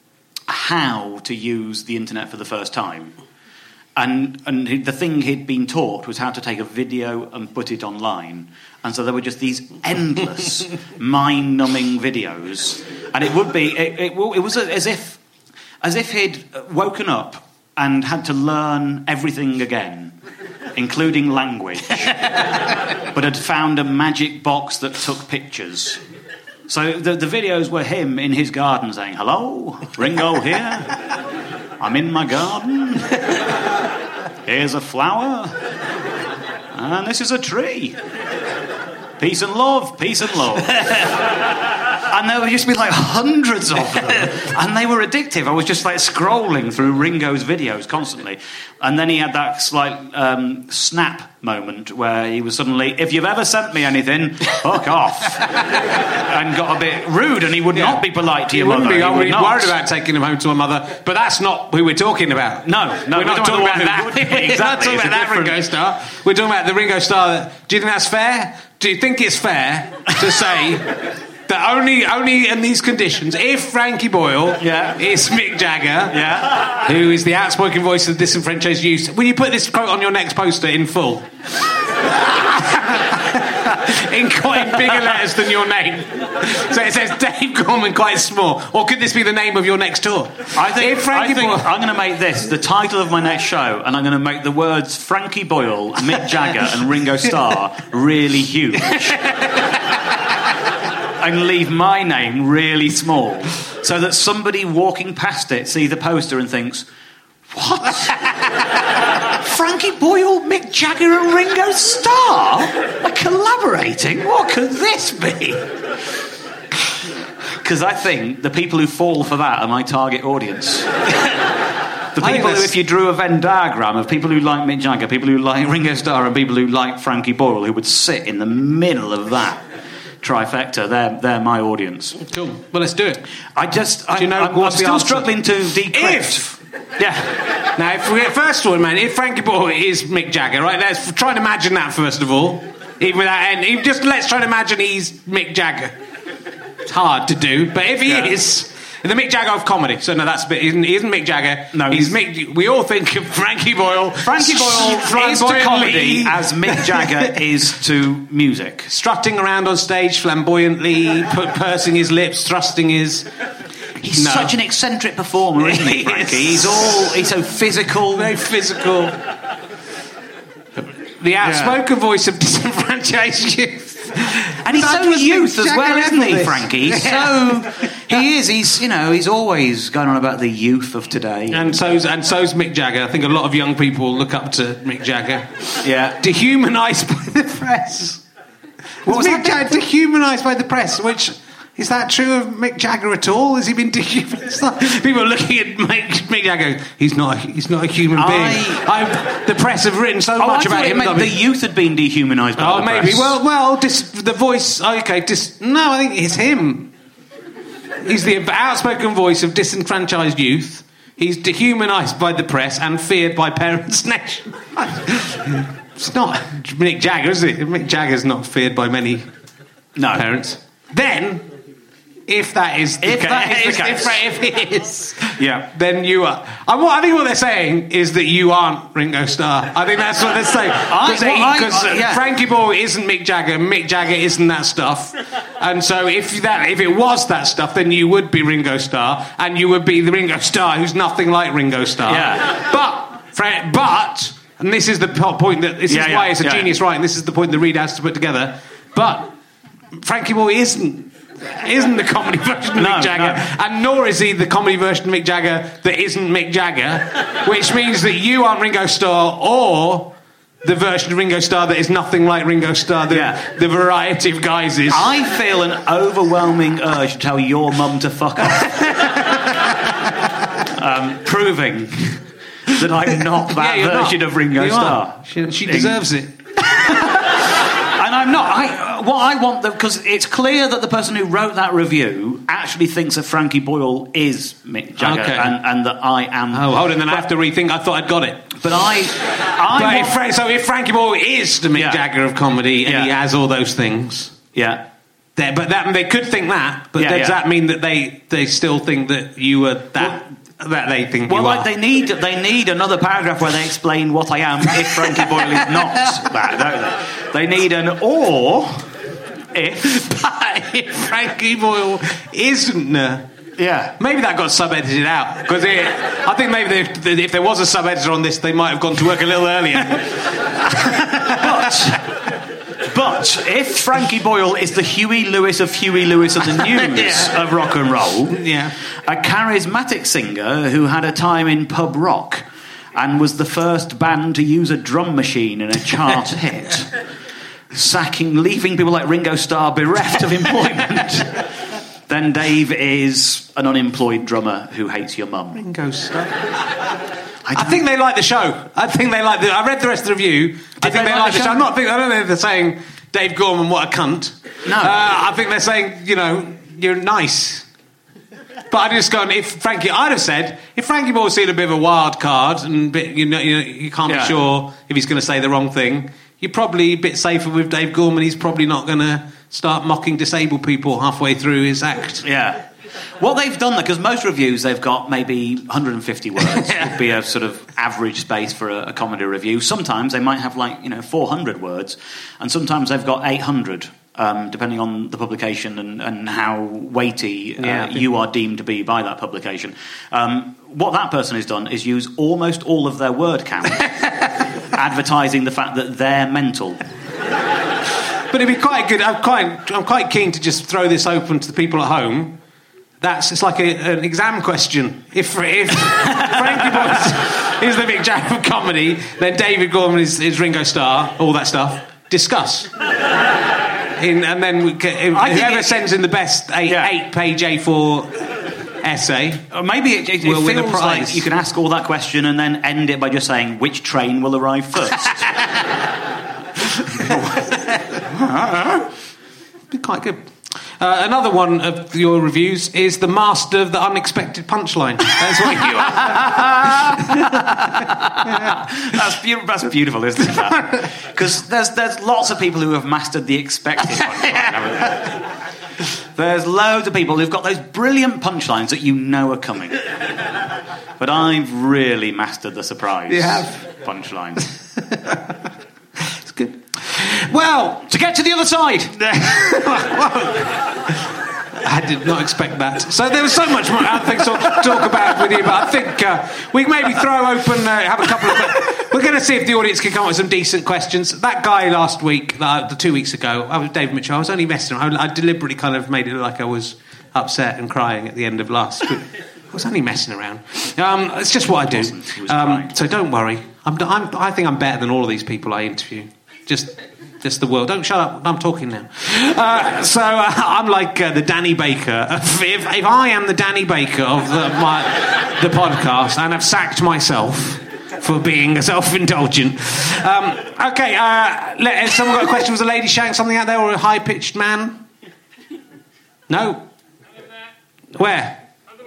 how to use the internet for the first time. And the thing he'd been taught was how to take a video and put it online. And so there were just these endless, mind-numbing videos. And it would be... It was as if he'd woken up and had to learn everything again, including language, but had found a magic box that took pictures. So the videos were him in his garden saying, "Hello, Ringo here. I'm in my garden. Here's a flower. And this is a tree. Peace and love, peace and love." And there used to be like hundreds of them. And they were addictive. I was just like scrolling through Ringo's videos constantly. And then he had that slight snap moment where he was suddenly, "If you've ever sent me anything, fuck off." And got a bit rude, and he would not be polite to your mother.
He wouldn't be worried about taking him home to a mother. But that's not who we're talking about.
No,
we're not talking about that.
Exactly.
We're not talking about that Ringo Starr. We're talking about the Ringo Starr. Do you think that's fair? Do you think it's fair to say that only in these conditions, if Frankie Boyle is Mick Jagger, who is the outspoken voice of disenfranchised youth, will you put this quote on your next poster in full? in bigger letters than your name. So it says Dave Gorman quite small. Or could this be the name of your next tour?
I think I'm going to make this the title of my next show, and I'm going to make the words Frankie Boyle, Mick Jagger and Ringo Starr really huge. And leave my name really small, so that somebody walking past it sees the poster and thinks, "What? Frankie Boyle, Mick Jagger and Ringo Starr are collaborating? What could this be?" Because I think the people who fall for that are my target audience. The people who, if you drew a Venn diagram of people who like Mick Jagger, people who like Ringo Starr and people who like Frankie Boyle, who would sit in the middle of that trifecta, they're my audience.
Cool. Well, let's do it.
I'm still struggling to decrypt.
Now, first of all, man, if Frankie Boyle is Mick Jagger, right? Let's try and imagine that first of all. Even without let's try and imagine he's Mick Jagger. It's hard to do, but if he is, the Mick Jagger of comedy. So no, that's a bit. He isn't Mick Jagger. No, he's Mick. We all think of Frankie Boyle.
Frankie Boyle is to comedy as Mick Jagger is to music.
Strutting around on stage flamboyantly, pursing his lips, thrusting his.
He's such an eccentric performer, isn't he, Frankie? He's so physical.
Very physical. The outspoken voice of disenfranchised youth.
And he's so youth as well, isn't he, Frankie? He's always going on about the youth of today.
And so's Mick Jagger. I think a lot of young people look up to Mick Jagger.
Yeah.
Dehumanised by the press. What was Mick Jagger dehumanised by the press? Which... Is that true of Mick Jagger at all? Has he been dehumanised? People are looking at Mick Jagger. He's not a human being. The press have written so much about him.
The youth had been dehumanised by the press.
Maybe. Well, the voice. Okay, no, I think it's him. He's the outspoken voice of disenfranchised youth. He's dehumanised by the press and feared by parents' nation. It's not Mick Jagger, is it? Mick Jagger's not feared by many parents. Then. If that is the case, if it is, then you are. I think what they're saying is that you aren't Ringo Starr. I think that's what they're saying. Because Frankie Boyle isn't Mick Jagger, Mick Jagger isn't that stuff, and so if it was that stuff, then you would be Ringo Starr, and you would be the Ringo Starr who's nothing like Ringo Starr.
Yeah.
But And this is the point that this is why it's a genius writing. This is the point the reader has to put together. But Frankie Boyle isn't the comedy version of Mick Jagger, and nor is he the comedy version of Mick Jagger that isn't Mick Jagger, which means that you aren't Ringo Starr or the version of Ringo Starr that is nothing like Ringo Starr, the variety of guises.
I feel an overwhelming urge to tell your mum to fuck off. Proving that I'm not that version of Ringo Starr.
She deserves it.
And I'm not. What I want, because it's clear that the person who wrote that review actually thinks that Frankie Boyle is Mick Jagger, and that I am.
Oh, hold on, then I have to rethink. I thought I'd got it.
But
if Frankie Boyle is the Mick Jagger of comedy, and he has all those things, they could think that. But does that mean that they still think that you were that? That they think you are.
They need another paragraph where they explain what I am if Frankie Boyle is not that, don't they? They need an or if
Frankie Boyle isn't. Maybe that got sub-edited out, because I think maybe if there was a sub-editor on this, they might have gone to work a little earlier.
But if Frankie Boyle is the Huey Lewis of the news of rock and roll, a charismatic singer who had a time in pub rock and was the first band to use a drum machine in a chart hit, leaving people like Ringo Starr bereft of employment, then Dave is an unemployed drummer who hates your mum.
Ringo Starr. I think they like the show. I read the rest of the review. I think they like the show. I don't think they're saying Dave Gorman, what a cunt.
No.
I think they're saying, you're nice. But I just gone, I'd have said, if Frankie Boyle's seen a bit of a wild card and you can't be sure if he's going to say the wrong thing, you're probably a bit safer with Dave Gorman. He's probably not going to start mocking disabled people halfway through his act.
Yeah. What they've done, because most reviews they've got maybe 150 words would be a sort of average space for a comedy review. Sometimes they might have 400 words, and sometimes they've got 800, depending on the publication and how weighty you are deemed to be by that publication. What that person has done is use almost all of their word count, advertising the fact that they're mental.
But it'd be quite good. I'm quite keen to just throw this open to the people at home. It's like an exam question. If Frankie Boyle is the Mick Jagger of comedy, then David Gorman is Ringo Starr, all that stuff. Discuss. And then whoever sends in the best 8-page A4 essay,
maybe it
will
feels
win a prize.
Like you can ask all that question and then end it by just saying which train will arrive first.
Be quite good. Another one of your reviews is the master of the unexpected punchline. That's what you are.
That's beautiful, isn't it? Because there's lots of people who have mastered the expected punchline. There's loads of people who've got those brilliant punchlines that you know are coming. But I've really mastered the surprise punchline.
It's good. Well, to get to the other side. I did not expect that. So there was so much more other things to talk about with you, but I think we can maybe throw open, have a couple of... We're going to see if the audience can come up with some decent questions. That guy last week, 2 weeks ago, I was Dave Mitchell. I was only messing around. I deliberately kind of made it look like I was upset and crying at the end of last week. I was only messing around. It's just what I do. So don't worry. I think I'm better than all of these people I interview. Just the world. Don't shut up. I'm talking now. I'm like the Danny Baker. If I am the Danny Baker of the podcast, and I've sacked myself for being self-indulgent. Okay. Has someone got a question? Was a lady shouting something out there, or a high-pitched man? No. Where?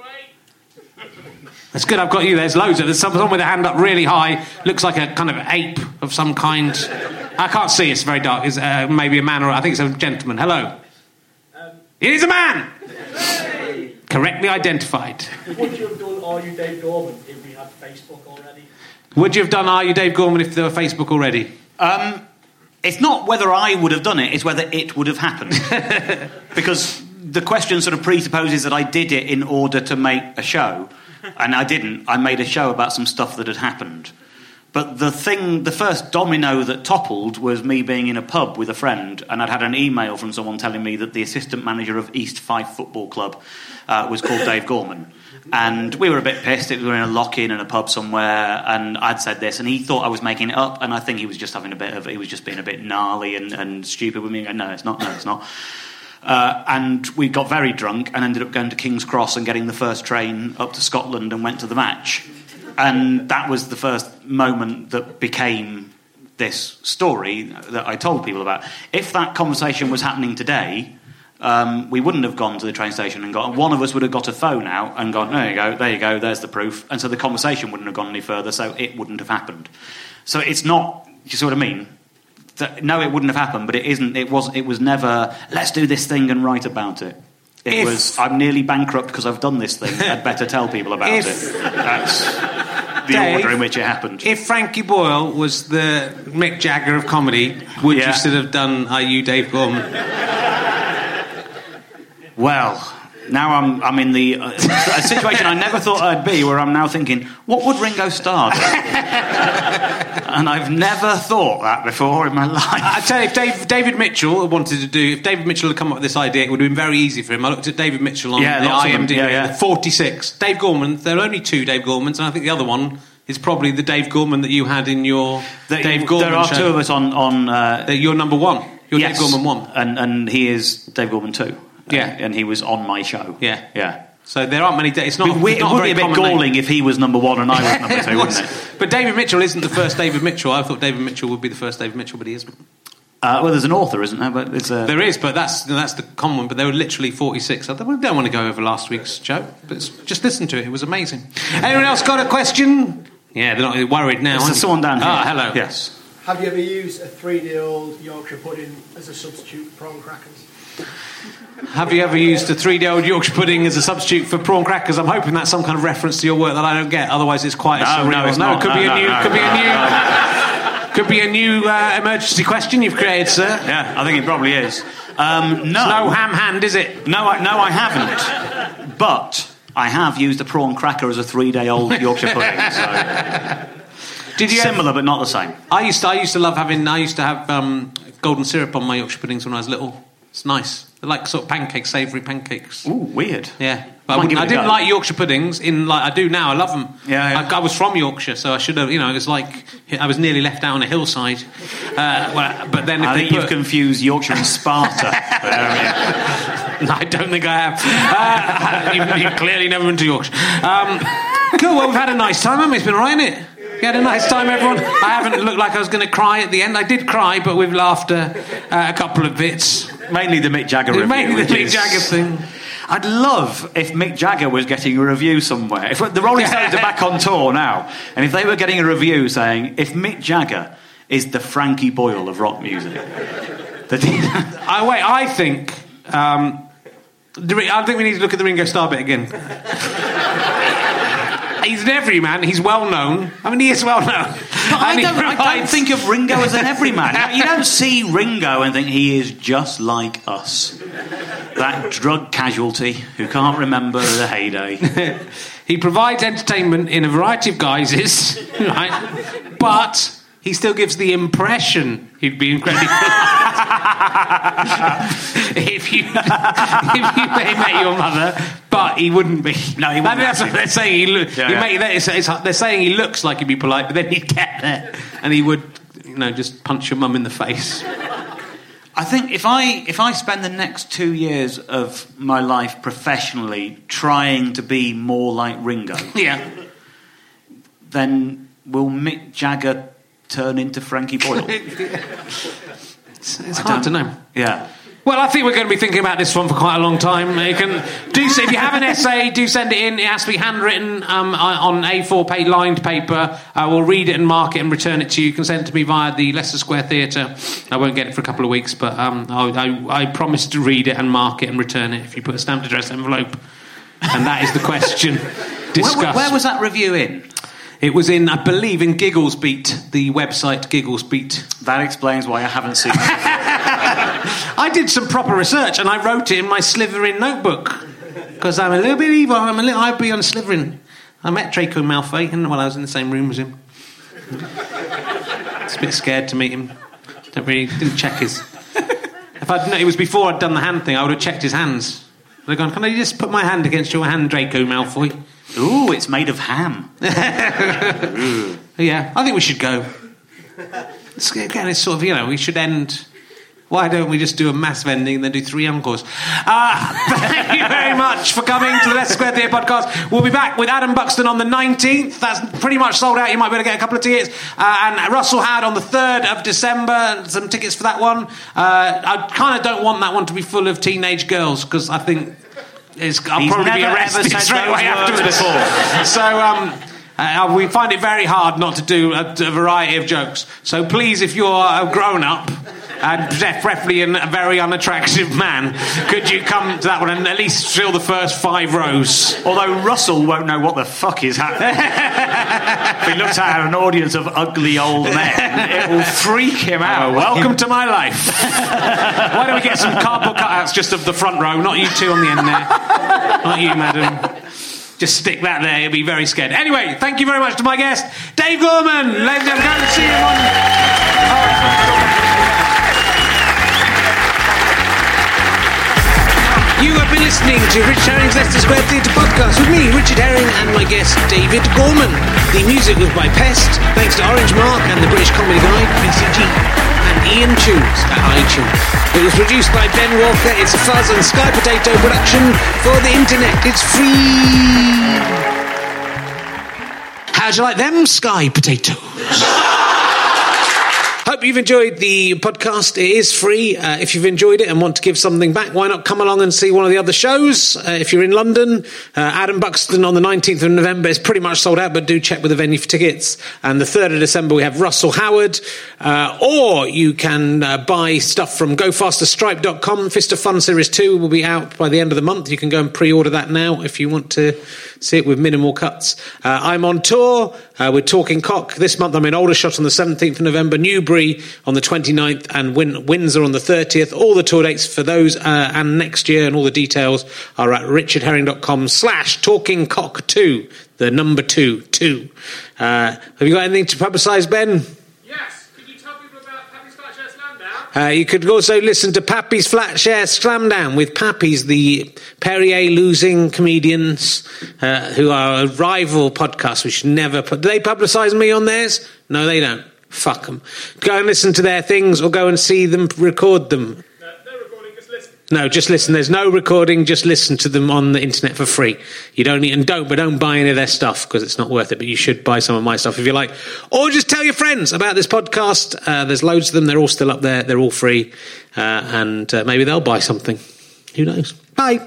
That's good, I've got you. There's loads of... There's someone with a hand up really high. Looks like a kind of ape of some kind. I can't see, it's very dark. It's maybe a man, or I think it's a gentleman. Hello. It is a man! Hey. Correctly identified.
Would you have done Are You Dave Gorman if we had Facebook already?
Would you have done Are You Dave Gorman if there were Facebook already?
It's not whether I would have done it, it's whether it would have happened. Because the question sort of presupposes that I did it in order to make a show. And I didn't. I made a show about some stuff that had happened. But the first domino that toppled was me being in a pub with a friend, and I'd had an email from someone telling me that the assistant manager of East Fife Football Club was called Dave Gorman. And we were a bit pissed. We were in a lock-in in a pub somewhere, and I'd said this, and he thought I was making it up, and I think he was just he was just being a bit gnarly and stupid with me. And no, it's not. And we got very drunk and ended up going to King's Cross and getting the first train up to Scotland and went to the match. And that was the first moment that became this story that I told people about. If that conversation was happening today, we wouldn't have gone to the train station and one of us would have got a phone out and gone, there you go, there's the proof. And so the conversation wouldn't have gone any further, so it wouldn't have happened. So it's not, you see what I mean? No, it wouldn't have happened, but it was never, let's do this thing and write about it. It was, I'm nearly bankrupt because I've done this thing. I'd better tell people about it. That's the order in which it happened.
If Frankie Boyle was the Mick Jagger of comedy, would you still have done Are You Dave Gorman?
Well, now I'm in the a situation I never thought I'd be, where I'm now thinking, what would Ringo Starr do? And I've never thought that before in my life.
I tell you, if David Mitchell if David Mitchell had come up with this idea, it would have been very easy for him. I looked at David Mitchell on the IMDb, 46. Dave Gorman, there are only 2 Dave Gormans, and I think the other one is probably the Dave Gorman that you had in your Dave Gorman
There are
show.
2 of us on...
you're number 1. You're Dave Gorman 1.
And he is Dave Gorman 2.
Yeah.
And he was on my show.
Yeah. So there aren't many... It's not,
it would be a bit galling if he was number 1 and I was number 2, wouldn't it?
But David Mitchell isn't the first David Mitchell. I thought David Mitchell would be the first David Mitchell, but he isn't.
Well, there's an author, isn't there? But
there is, but that's the common one. But there were literally 46. I don't want to go over last week's show, but just listen to it. It was amazing. Anyone else got a question? Yeah, they're not worried now.
There's someone down here.
Hello.
Yes.
Have you ever used a 3-day-old Yorkshire pudding as a substitute for prawn crackers?
Have you ever used a 3-day-old Yorkshire pudding as a substitute for prawn crackers? I'm hoping that's some kind of reference to your work that I don't get. Otherwise, it's quite surreal.
No, it's not.
Could be a new emergency question you've created, sir.
Yeah, I think it probably is. No,
it's no ham hand, is it?
No, I haven't. But I have used a prawn cracker as a 3-day-old Yorkshire pudding. So.
Did you
similar, but not the same?
I used to love having. I used to have golden syrup on my Yorkshire puddings when I was little. It's nice. They're like sort of pancakes, savoury pancakes.
Ooh, weird.
Yeah. But I didn't like Yorkshire puddings I do now. I love them.
Yeah.
I was from Yorkshire, so I should have, it was like I was nearly left out on a hillside. But then
I think you've confused Yorkshire and Sparta.
No, I don't think I have. You've clearly never been to Yorkshire. Cool, well, we've had a nice time, haven't we? It's been all right, isn't it? You had a nice time, everyone? I haven't looked like I was going to cry at the end. I did cry, but we've laughed a couple of bits.
Mainly the Mick Jagger review.
Mainly the Mick Jagger thing.
I'd love if Mick Jagger was getting a review somewhere. If the Rolling Stones are back on tour now, and if they were getting a review saying, if Mick Jagger is the Frankie Boyle of rock music...
I think we need to look at the Ringo Starr bit again. He's an everyman. He's well known. I mean, he is well known.
But I don't think of Ringo as an everyman. You don't see Ringo and think he is just like us. That drug casualty who can't remember the heyday.
He provides entertainment in a variety of guises, right? But he still gives the impression he'd be incredibly... if you met your mother, but he wouldn't be.
No, he wouldn't.
That's what they're saying. They're saying he looks like he'd be polite, but then he'd get there and he would, just punch your mum in the face.
I think if I spend the next 2 years of my life professionally trying to be more like Ringo, then will Mick Jagger turn into Frankie Boyle?
It's hard to know.
Yeah.
Well, I think we're going to be thinking about this one for quite a long time. You can if you have an essay, do send it in. It has to be handwritten on A4 lined paper. We'll read it and mark it and return it to you. You can send it to me via the Leicester Square Theatre. I won't get it for a couple of weeks, but I promise to read it and mark it and return it if you put a stamped address envelope. And that is the question discussed.
Where was that review in?
It was in, I believe, in Gigglesbeat, the website Gigglesbeat.
That explains why I haven't seen it.
I did some proper research and I wrote it in my Slytherin notebook because I'm a little bit evil. I'd be on Slytherin. I met Draco Malfoy, and I was in the same room as him. It's a bit scared to meet him. Didn't check his... If I'd known it was before I'd done the hand thing, I would have checked his hands. I'd have gone, can I just put my hand against your hand, Draco Malfoy?
Ooh, it's made of ham.
Yeah, I think we should go. Again, it's sort of, we should end... Why don't we just do a massive ending and then do 3 encores? Thank you very much for coming to the Leicester Square Theatre podcast. We'll be back with Adam Buxton on the 19th. That's pretty much sold out. You might be able to get a couple of tickets. And Russell Howard on the 3rd of December. Some tickets for that one. I kind of don't want that one to be full of teenage girls because I think I'll probably be arrested straight away afterwards. So... we find it very hard not to do a variety of jokes. So please, if you're a grown-up, and preferably a very unattractive man, could you come to that one and at least fill the first 5 rows?
Although Russell won't know what the fuck is happening. If he looks at an audience of ugly old men, it will freak him out.
Welcome to my life. Why don't we get some cardboard cutouts just of the front row? Not you two on the end there. Not you, madam. Just stick that there, you'll be very scared. Anyway, thank you very much to my guest, Dave Gorman. Ladies and gentlemen, go and see him on... You have been listening to Richard Herring's Leicester Square Theatre podcast with me, Richard Herring, and my guest, David Gorman. The music was by Pest, thanks to Orange Mark and the British Comedy Guide, BCG, and Ian Tunes at iTunes. It was produced by Ben Walker. It's a Fuzz and Sky Potato production for the internet. It's free. How'd you like them, Sky Potatoes? Hope you've enjoyed the podcast. It is free. If you've enjoyed it and want to give something back, why not come along and see one of the other shows? If you're in London, Adam Buxton on the 19th of November is pretty much sold out, but do check with the venue for tickets. And the 3rd of December, we have Russell Howard. Or you can buy stuff from GoFasterStripe.com. Fist of Fun Series 2 will be out by the end of the month. You can go and pre-order that now if you want to see it with minimal cuts. I'm on tour. We're Talking Cock. This month I'm in Aldershot on the 17th of November, Newbury on the 29th, and Windsor on the 30th. All the tour dates for those and next year, and all the details are at richardherring.com/talkingcock2, the number 2. Have you got anything to publicise, Ben?
Yes. Could you tell people about Pappy's Flatshare Slamdown?
You could also listen to Pappy's Flatshare Slamdown with Pappy's, the Perrier losing comedians who are a rival podcast. We should never do they publicise me on theirs? No, they don't. Fuck them. Go and listen to their things or go and see them record them.
No recording, just listen.
No, just listen. There's no recording. Just listen to them on the internet for free. You don't need, but don't buy any of their stuff because it's not worth it. But you should buy some of my stuff if you like. Or just tell your friends about this podcast. There's loads of them. They're all still up there. They're all free. And maybe they'll buy something. Who knows? Bye.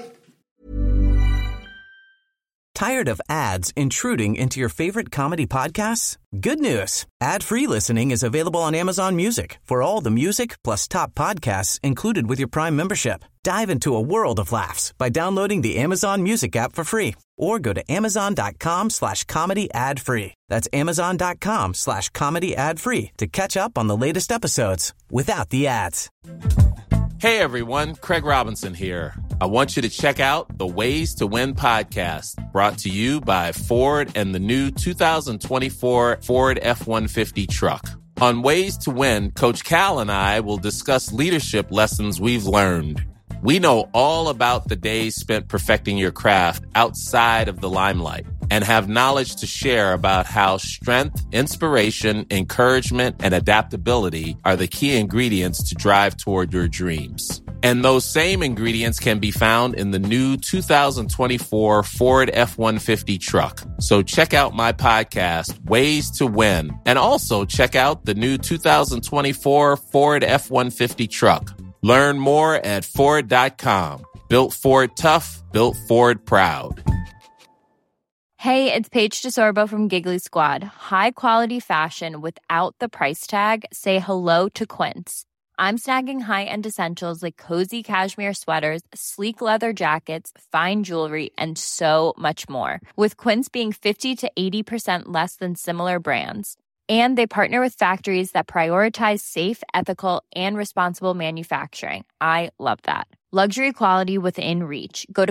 Tired of ads intruding into your favorite comedy podcasts? Good news. Ad-free listening is available on Amazon Music for all the music plus top podcasts included with your Prime membership. Dive into a world of laughs by downloading the Amazon Music app for free or go to amazon.com/comedy ad-free. That's amazon.com/comedy ad-free to catch up on the latest episodes without the ads.
Hey everyone, Craig Robinson here. I want you to check out the Ways to Win podcast, brought to you by Ford and the new 2024 Ford F-150 truck. On Ways to Win, Coach Cal and I will discuss leadership lessons we've learned. We know all about the days spent perfecting your craft outside of the limelight and have knowledge to share about how strength, inspiration, encouragement, and adaptability are the key ingredients to drive toward your dreams. And those same ingredients can be found in the new 2024 Ford F-150 truck. So check out my podcast, Ways to Win, and also check out the new 2024 Ford F-150 truck. Learn more at Ford.com. Built Ford tough, built Ford proud.
Hey, it's Paige DeSorbo from Giggly Squad. High quality fashion without the price tag. Say hello to Quince. I'm snagging high-end essentials like cozy cashmere sweaters, sleek leather jackets, fine jewelry, and so much more. With Quince being 50 to 80% less than similar brands. And they partner with factories that prioritize safe, ethical, and responsible manufacturing. I love that. Luxury quality within reach. Go to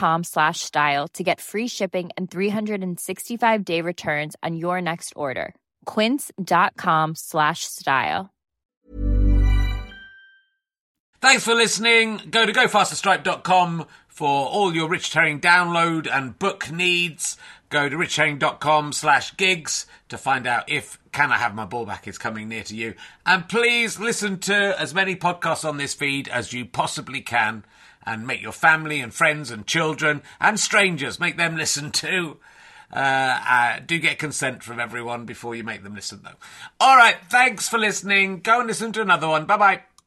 quince.com/style to get free shipping and 365-day returns on your next order. quince.com/style.
Thanks for listening. Go to gofasterstripe.com for all your Richard Herring download and book needs. Go to richardherring.com/gigs to find out if Can I Have My Ball Back is coming near to you. And please listen to as many podcasts on this feed as you possibly can, and make your family and friends and children and strangers, make them listen too. Do get consent from everyone before you make them listen, though. All right, thanks for listening. Go and listen to another one. Bye-bye.